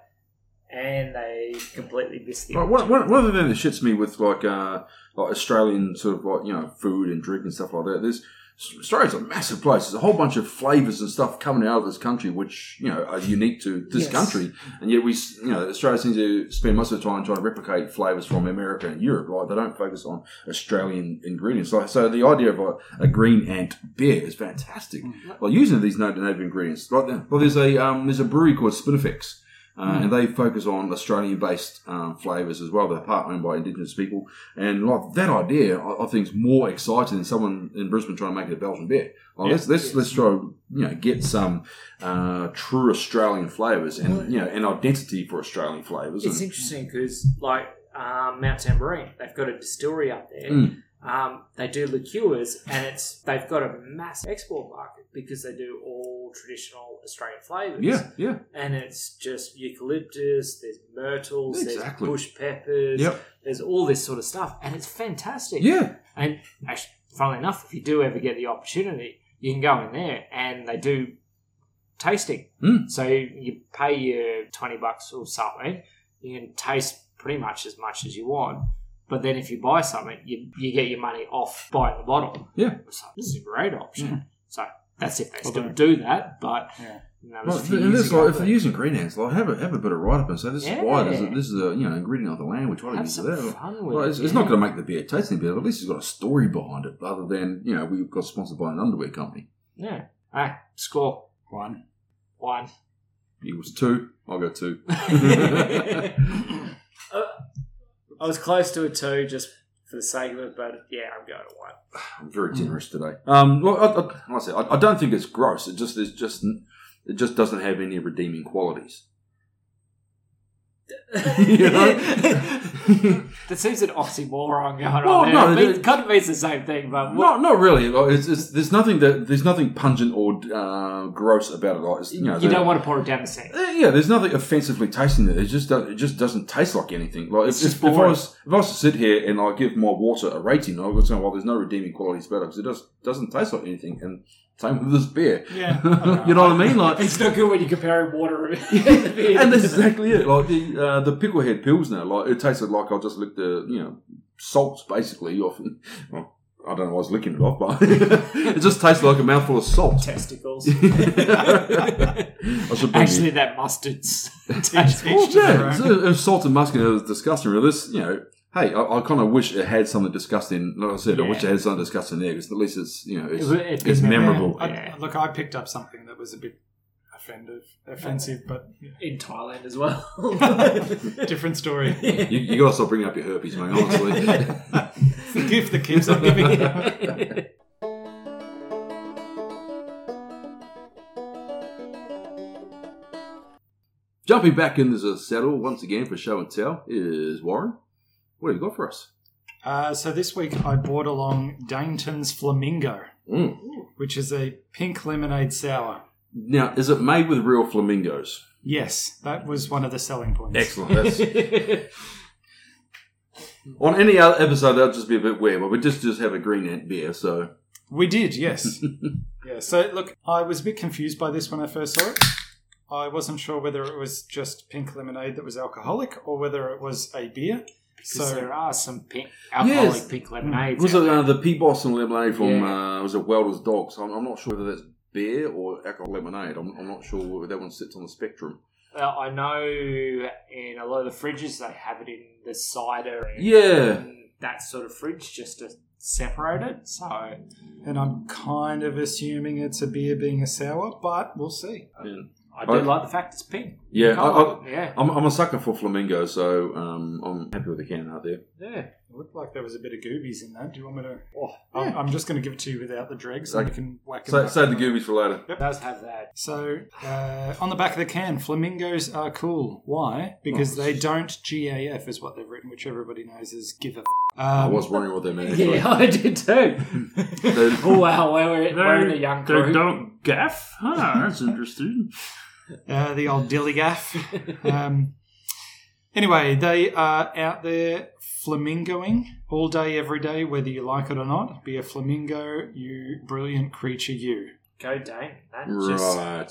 and they completely missed the. Like, one, one, one of the things that shits me with like uh, like Australian sort of like you know food and drink and stuff like that. There's Australia's a massive place. There's a whole bunch of flavours and stuff coming out of this country, which you know are unique to this Yes. country. And yet we, you know, Australia seems to spend most of the time trying to replicate flavours from America and Europe. Like they don't focus on Australian ingredients. Like so, the idea of a, a green ant beer is fantastic. Like using these native, native ingredients. Like well, there's a um, there's a brewery called Spinifex. Uh, and they focus on Australian-based um, flavours as well. They're part owned by Indigenous people, and like that idea, I, I think is more exciting than someone in Brisbane trying to make it a Belgian beer. Like, Yeah. let's let's let's try you know get some uh, true Australian flavours and you know an identity for Australian flavours. It's And- interesting because like um, Mount Tambourine, they've got a distillery up there. Mm. Um, they do liqueurs, and it's they've got a massive export market because they do all traditional Australian flavours. yeah, yeah, And it's just eucalyptus, there's myrtles, Exactly. there's bush peppers, Yep. there's all this sort of stuff, and it's fantastic. yeah. And actually, funnily enough, if you do ever get the opportunity, you can go in there and they do tasting. Mm. So you pay your twenty bucks or something, you can taste pretty much as much as you want. But then if you buy something, you you get your money off buying the bottle. Yeah. So this is a great option. Mm. So that's if they Well still done. do that. But Yeah. you know, it was Well, a few and years this, ago, like, if but- they're using green ants, like have a have a bit of write up and say this is why this is, Yeah. this is a you know ingredient of the land. We try to have use some it. fun with Well, it. it's, it's yeah. not going to make the beer taste any better. But at least it's got a story behind it, other than you know we got sponsored by an underwear company. Yeah. Hey, score One. one. Equals two. I'll go two. Uh, I was close to a two just for the sake of it, but yeah, I'm going to one. I'm very generous today. Um, well, I, I, like I said, I, I don't think it's gross. It just it's just it just doesn't have any redeeming qualities. You know? That seems an oxymoron going Well, on there. no, it, means, it- it kind of means the same thing, but Not, not really. Like, it's, it's, there's nothing that there's nothing pungent or uh, gross about it. Like, it's, you know, you the- don't want to pour it down the sink. Uh, yeah, there's nothing offensively tasting it. It just do- it just doesn't taste like anything. Like It's if, just if, if I boring. was if I was to sit here and I give my water a rating, I would say, well, there's no redeeming qualities about it because it does doesn't taste like anything. And same with this beer. Yeah, I don't know. You know what I mean? Like, It's not good when you're comparing water. and that's exactly it. Like the uh, the picklehead pilsner, like it tasted like I just licked the you know salts basically off. Well, I don't know. I was licking it off, but it just tasted like a mouthful of salt. Testicles. I should bring Actually, that mustard's tastes Each to their Yeah, own. so, uh, salt and muscat is disgusting. Really, this, you know, hey, I, I kind of wish it had something disgusting. Like I said, I Yeah. wish it had something disgusting there because at least it's you know it's, It- it's it's been memorable. I, Yeah. Look, I picked up something that was a bit offensive, offensive, but in Thailand as well. different story. You, you got to stop bringing up your herpes, mate. Honestly, The gift that keeps on giving. jumping back into the saddle once again for show and tell is Warren. What have you got for us? Uh, so this week I brought along Dainton's Flamingo, Mm. which is a pink lemonade sour. Now, is it made with real flamingos? Yes, that was one of the selling points. Excellent. That's, on any other episode, that'd just be a bit weird, but we just just have a green ant beer, so. We did, yes. Yeah. So look, I was a bit confused by this when I first saw it. I wasn't sure whether it was just pink lemonade that was alcoholic or whether it was a beer. Because So there are some pink, alcoholic Yes. pink lemonades. Was out it there. uh, the P. Boston lemonade from, Yeah. uh, was it Welder's Dog? So I'm, I'm not sure whether that's beer or alcohol lemonade. I'm, I'm not sure whether that one sits on the spectrum. Uh, I know in a lot of the fridges they have it in the cider and Yeah. that sort of fridge just to separate it. So and I'm kind of assuming it's a beer being a sour, but we'll see. Yeah, I do I- like the fact it's pink. yeah, Can't I, like I, it. yeah, I'm, I'm a sucker for flamingo, so um, I'm happy with the can out there. yeah. It looked like there was a bit of goobies in that. Do you want me to? Oh, I'm, I'm just going to give it to you without the dregs, so Okay. you can whack it. Sa- back. save the goobies for later. It does have that. So uh, on the back of the can, flamingos are cool. Why? Because Oh. they don't G A F is what they've written, which everybody knows is give a. F- I um, was wondering what they meant. actually. Yeah, I did too. They- Oh wow, we're, we're in a young They crew. don't gaff? Huh, that's interesting. uh, the old dilly gaff. Um, anyway, they are out there flamingoing all day, every day, whether you like it or not. Be a flamingo, you brilliant creature, you. Go Dane. That just right.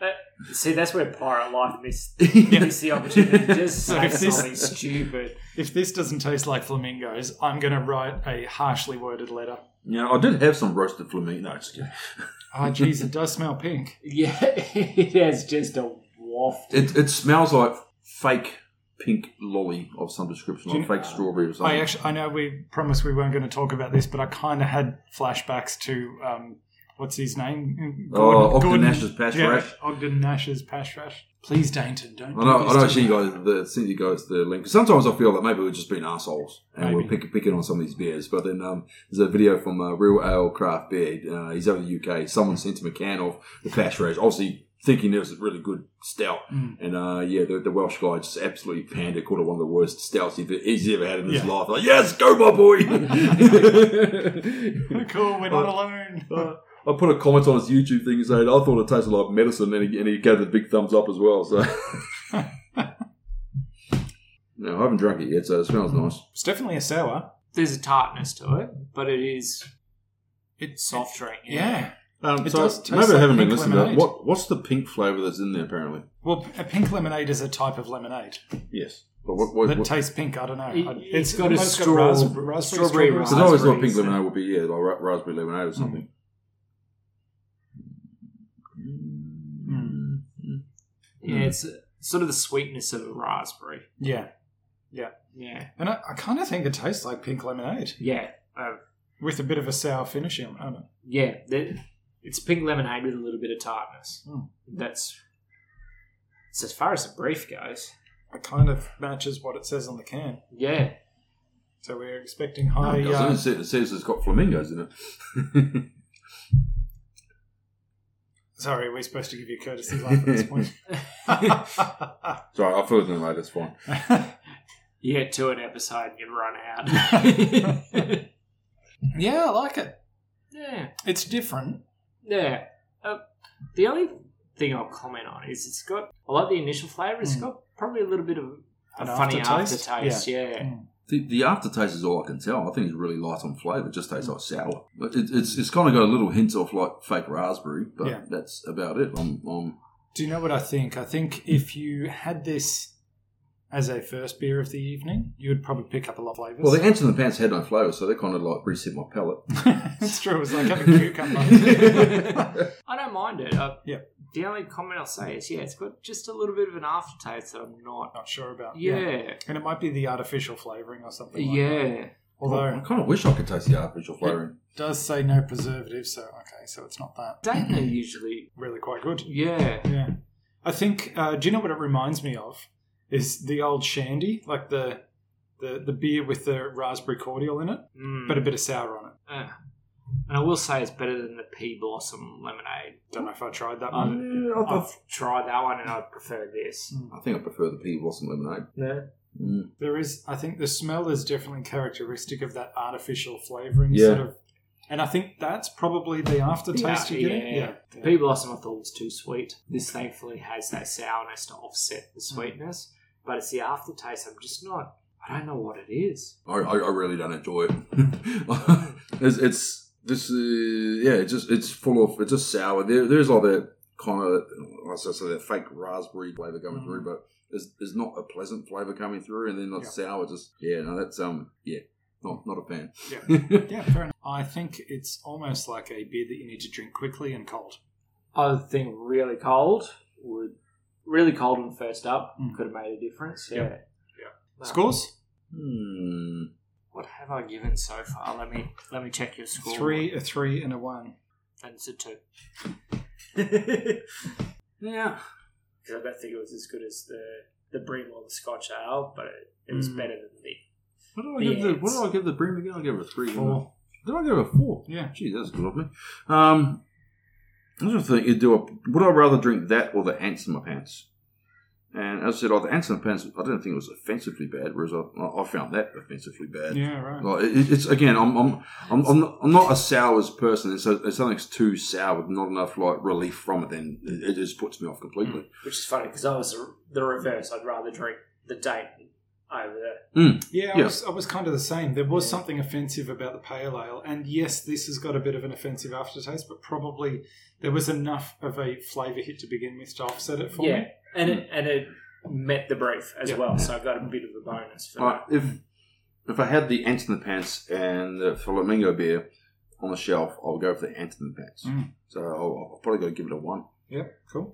see that's where Pirate Life missed, missed the opportunity to just So say if this- something stupid. If this doesn't taste like flamingos, I'm going to write a harshly worded letter. Yeah, I did have some roasted flamingo. No, just kidding. Ah, jeez, it does smell pink. Yeah, it has just a waft. It, it smells like fake pink lolly of some description, Do like you- fake strawberry or something. I actually, I know we promised we weren't going to talk about this, but I kind of had flashbacks to um, what's his name? Oh, Ogden Nash's Pash yeah, Rash. Ogden Nash's Pash Rash. Please, Dainton, don't. I know, do I this know. to Send me. you guys the send you guys the link. Sometimes I feel that maybe we're just being assholes and Maybe. we're pick, picking on some of these beers. But then um, there's a video from uh, Real Ale Craft Beer. Uh, he's over in the U K. Someone sent him a can of the Pash Rash, obviously thinking it was a really good stout. Mm. And uh, yeah, the, the Welsh guy just absolutely panned it, called it one of the worst stouts he's he's ever had in his Yeah. life. Like, yes, go my boy. Cool, we're not alone. Uh, I put a comment on his YouTube thing saying I thought it tasted like medicine, and he, and he gave it a big thumbs up as well. So, no, I haven't drunk it yet, so it smells nice. It's definitely a sour. There's a tartness to it, but it is It's soft drink. Yeah. Um, It so does taste maybe I like haven't been pink listening to lemonade. that. What What's the pink flavour that's in there? Apparently, Well, a pink lemonade is a type of lemonade yes. But what? what, that what tastes pink. I don't know. It- I- it's got a almost straw- raspberry, raspberry, strawberry Because I always thought pink raspberries, lemonade would be yeah, like ra- raspberry lemonade or something. Mm. Yeah, it's uh, sort of the sweetness of a raspberry. Yeah, Yeah, and I, I kind of think it tastes like pink lemonade yeah, uh, with a bit of a sour finish in it. I don't know. yeah. The, it's pink lemonade with a little bit of tartness. Mm. That's it's as far as the brief goes. It kind of matches what it says on the can. Yeah, So we're expecting No, high. it doesn't. uh, It says- it says it's got flamingos in it. sorry, we're supposed to give you a courtesy laugh at this point. Sorry, I'll fill it in later. It's fine. You get to an episode and you run out. Yeah, I like it. Yeah. It's different. Yeah. Uh, the only thing I'll comment on is it's got, I like the initial flavour, it's Mm. got probably a little bit of a An funny aftertaste? aftertaste. Yeah. Mm. The, the aftertaste is all I can tell. I think it's really light on flavour. It just tastes like sour. But it, it's it's kind of got a little hint of like fake raspberry, but Yeah. that's about it. I'm, I'm Do you know what I think? I think if you had this as a first beer of the evening, you would probably pick up a lot of flavours. well, the ants in the pants had no flavour, so they kind of like reset my palate. It's true. It was like having cucumber. I don't mind it. Uh, Yeah. The only comment I'll say is, yeah, it's got just a little bit of an aftertaste that I'm not. Not sure about. Yeah. And it might be the artificial flavouring or something like Yeah. that. Although I kind of wish I could taste the artificial flavouring. it does say no preservatives, so okay, so it's not that. Dayton are usually. Really quite good. Yeah. Yeah. I think, uh, do you know what it reminds me of? Is the old shandy, like the the, the beer with the raspberry cordial in it, Mm. but a bit of sour on it. Uh, and I will say it's better than the Pea Blossom lemonade. Don't know if I tried that Um, one. Yeah, I, I've tried that one and I prefer this. I think I prefer the pea blossom lemonade. Yeah. Mm. There is, I think the smell is definitely characteristic of that artificial flavouring Yeah. sort of. And I think that's probably the aftertaste Yeah, you're getting. yeah. The Pea Blossom I thought was too sweet. This thankfully has that sourness to offset the sweetness, but it's the aftertaste. I'm just not. I don't know what it is. I, I, I really don't enjoy it. it's, it's this, uh, yeah. It's just it's full of it's just sour. There, there's like that kind of, like I say, that fake raspberry flavour coming Mm. through, but there's there's not a pleasant flavour coming through, and then not Yeah. sour. Just yeah, no, that's um, yeah, not not a fan. Yeah. Yeah, fair enough. I think it's almost like a beer that you need to drink quickly and cold. I would think really cold would really cold and first up Mm. could have made a difference. Yeah. Yeah. No. Scores? Hmm. What have I given so far? Let me let me check your score. Three, a three, and a one. And it's a two. Yeah. Because I don't think it was as good as the the Bream or the Scotch Ale, but it, it was Mm. better than the. What do I give the Yeah, What do I give the Bream again? I give it a three. didn't I? Four. Did I give it a four? Yeah. Gee, that's good of me. Um, I was just thinking, do a, would I rather drink that or the ants in my pants? And as I said, oh, the ants in my pants, I didn't think it was offensively bad, whereas I, I found that offensively bad. Yeah, right. Like it, it's again, I'm I'm I'm I'm not, I'm not a sours person, and so if something's too sour with not enough like relief from it, then it, it just puts me off completely. Which is funny because I was the reverse. I'd rather drink the Dayton over the. Yeah, I Yeah. was I was kind of the same. There was something offensive about the pale ale, and yes, this has got a bit of an offensive aftertaste, but probably there was enough of a flavour hit to begin with to offset it for Yeah, me. and it and it met the brief as Yeah. well, so I got a bit of a bonus for Right, if if I had the ants in the pants and the flamingo beer on the shelf, I'll go for the ants in the pants. Mm. So I'll, I'll probably got to give it a one. Yep, cool.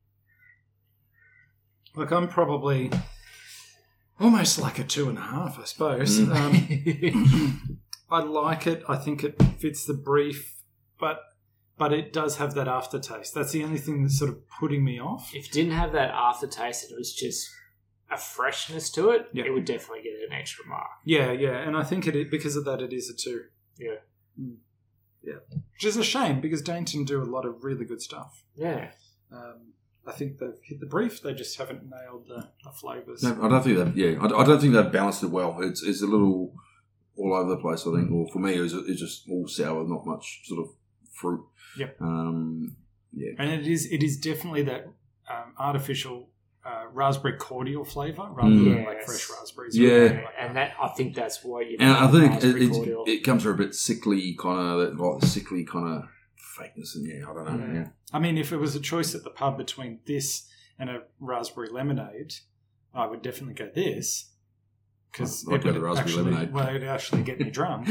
Look, I'm probably almost like a two and a half, I suppose. Mm. Um, I like it. I think it fits the brief, but but it does have that aftertaste. That's the only thing that's sort of putting me off. If it didn't have that aftertaste and it was just a freshness to it, Yeah. it would definitely get an extra mark. Yeah, yeah, and I think it because of that, it is a two. Yeah. Mm. Yeah, which is a shame because Dainton do a lot of really good stuff. Yeah. Um, I think they've hit the brief. They just haven't nailed the, the flavours. No, I don't think that. Yeah, I, I don't think they've balanced it well. It's it's a little all over the place. I think. Or for me, it was, it's just all sour, not much sort of fruit. Yep. Um, yeah. And it is it is definitely that um, artificial uh, raspberry cordial flavour rather Mm. than like Yes. fresh raspberries. Yeah. or anything like And that. that I think that's why you. And I know, think raspberry it, cordial. it, it comes through a bit sickly kind of like sickly kind of fakeness, and yeah, I don't know. Mm. Yeah. I mean, if it was a choice at the pub between this and a raspberry lemonade, I would definitely go this because I'd it go would the raspberry actually, lemonade. well, it'd actually get me drunk.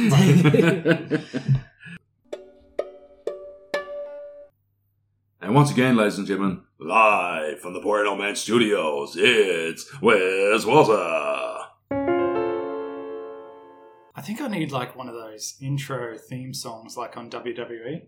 And once again, ladies and gentlemen, live from the Boring Old Man Studios, it's Where's Walter? I think I need like one of those intro theme songs like on W W E.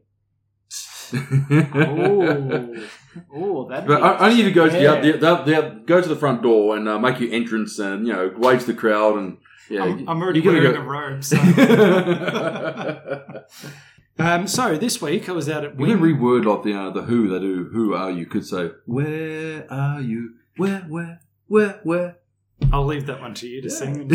Oh, oh, that. But I, I need you to go to Yeah. the, the, the go to the front door and uh, make your entrance, and you know, wave to the crowd, and yeah, I'm, I'm already you're gonna wearing go- a robe, so Um, so this week I was out at You can Wing. reword like the uh, the Who. They do. Who are you? Could say, where are you? Where, where, where, where? I'll leave that one to you to sing. And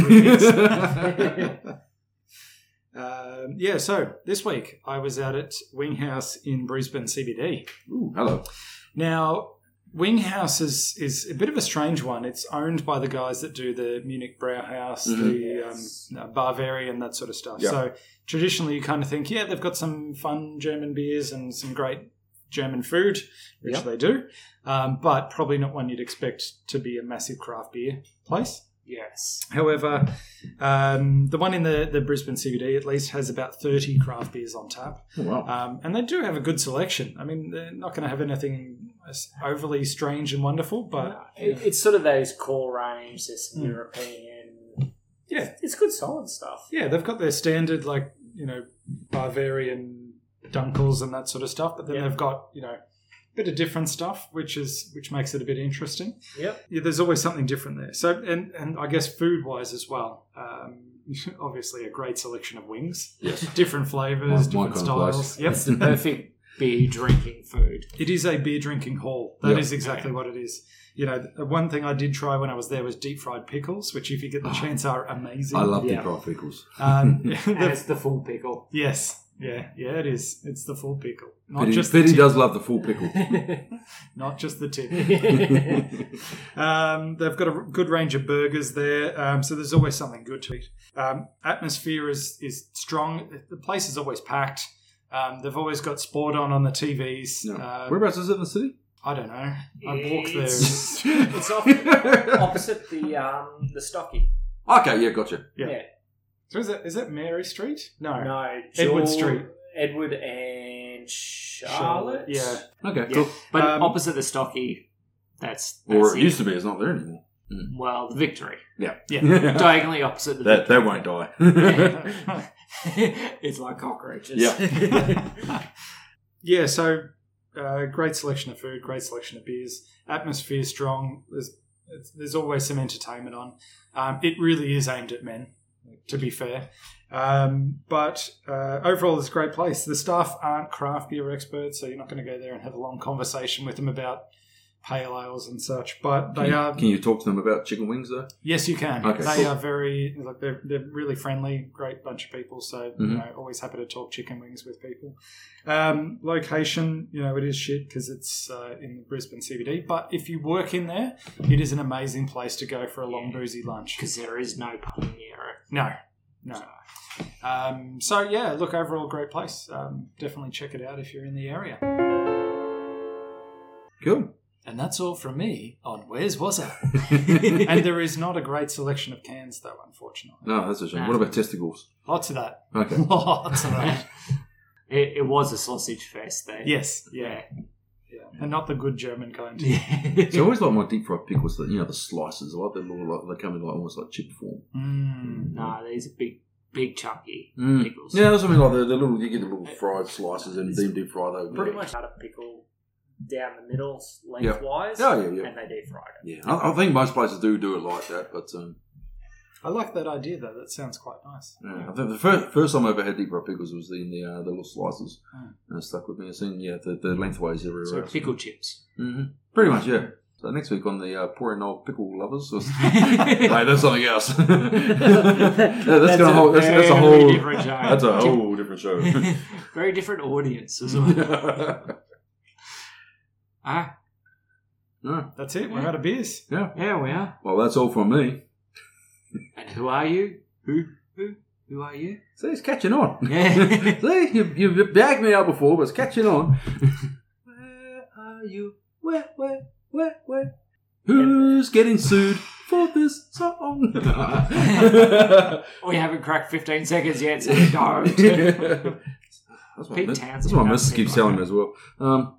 um, yeah, so this week I was out at Wing House in Brisbane C B D. Ooh, hello. Now, Wing House is, is a bit of a strange one. It's owned by the guys that do the Munich Brauhaus, Mhm. the Yes. um, Bavarian, that sort of stuff. Yeah. So traditionally you kind of think, yeah, they've got some fun German beers and some great German food, which Yep. they do, um, but probably not one you'd expect to be a massive craft beer place. Yes. However, um, the one in the, the Brisbane C B D at least has about thirty craft beers on tap. Oh, wow. Um, and they do have a good selection. I mean, they're not going to have anything overly strange and wonderful, but It, it's sort of those core range, there's some Mm. European. yeah, It's good, solid stuff. yeah, they've got their standard, like, you know, Bavarian Dunkels and that sort of stuff, but then Yeah. they've got, you know, a bit of different stuff, which is which makes it a bit interesting. Yep. Yeah, there's always something different there. So, and, and I guess food-wise as well, um, obviously a great selection of wings. Yes. Different flavours, My- my different kind of place. styles. Yep. It's the perfect beer drinking food. It is a beer drinking hall. That Yeah. is exactly what it is. You know, the one thing I did try when I was there was deep fried pickles, which, if you get the chance, are amazing. I love Yeah. deep fried pickles. Um, And the- it's the full pickle. yes, yeah, yeah, it is. It's the full pickle, not Betty, just the Betty tip, does love the full pickle. not just the tip. Um, they've got a good range of burgers there, um, so there's always something good to eat. Um, atmosphere is is strong. The place is always packed. Um, they've always got sport on on the T Vs. No. Um, Whereabouts is it in the city? I don't know. I walk there. It's, it's off, opposite the um the Stocky. Okay, yeah, gotcha. Yeah. Yeah. So is that is that Mary Street? No, No, Edward Jewel- Street. Edward and Charlotte. Yeah. Okay, Yeah. cool. But Um, opposite the Stocky, that's, that's Or it used to be. It's not there anymore. well, the Victory. Yeah. Yeah. Diagonally opposite the that, Victory. that won't die. It's like cockroaches. Yeah. Yeah, so uh, great selection of food, great selection of beers, atmosphere strong. There's it's, there's always some entertainment on. Um, it really is aimed at men, to be fair. Um, but uh, overall, it's a great place. The staff aren't craft beer experts, so you're not going to go there and have a long conversation with them about pale ales and such. But they Can you, are. can you talk to them about chicken wings, though? Yes, you can. Okay, they cool. are very, like, they're, they're really friendly, great bunch of people. So, you Mhm. know, always happy to talk chicken wings with people. Um, location, you know, it is shit because it's uh, in Brisbane C B D. But if you work in there, it is an amazing place to go for a long, Yeah. boozy lunch. Because there is no pub near it. No, no. Um, so, yeah, look, overall, great place. Um, definitely check it out if you're in the area. Cool. And that's all from me on Where's Was I? And there is not a great selection of cans, though, unfortunately. No, that's a shame. Nah. What about testicles? Lots of that. Okay. Lots of that. It, it was a sausage fest there. Yes, yeah, yeah. And not the good German kind. It's always like my deep fried pickles, that you know, the slices. I like the little, like, they come in like almost like chip form. Mm. No, these are big, big chunky Mm. pickles. Yeah, that's what I mean. Like the, the little, you get the little fried slices and deep deep fry those. Pretty much cut a pickle down the middle lengthwise. Oh, yeah, yeah. And they deep fried it. Yeah, I, I think most places do do it like that, but um, I like that idea, though. That sounds quite nice. yeah, I think the first, first time I ever had deep fried pickles was in the uh, the little slices, Mm. and it stuck with me. I seen yeah the, the lengthways everywhere. So else. pickle chips. Mm-hmm. Pretty much, yeah. So next week on the uh, pouring old pickle lovers, was, hey, that's something else. yeah, that's, That's gonna a whole, that's, that's a very whole different show. That's a whole different show. Very different audience as well. Ah, no, That's it. We're out of beers. yeah. yeah, we are. Well, that's all from me. And who are you? Who? Who? Who are you? See, it's catching on. Yeah. See, you, you've bagged me out before, but it's catching on. Where are you? Where, where, where, where? Who's getting sued for this song? We haven't cracked fifteen seconds yet, so don't. That's what, Pete my, Townsend that's what my does missus seem keeps like telling that. me as well. Um,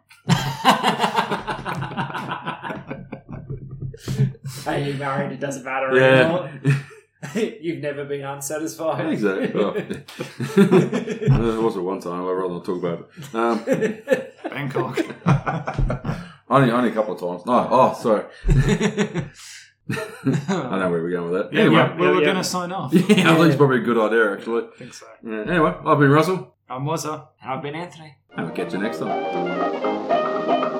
Hey, you married, it doesn't matter yeah. anymore. You've never been unsatisfied. Exactly. Well, it was at one time. I'd rather not talk about it. Um, Bangkok. only, only a couple of times. No, oh, sorry. I know where we're going with that. Yeah, Anyway, yeah, well, yeah, we're yeah. going to sign off. yeah, I think it's probably a good idea, actually. I think so. Yeah, anyway, I've been Russell. I'm Wazza. And I've been Anthony. And we'll catch you next time.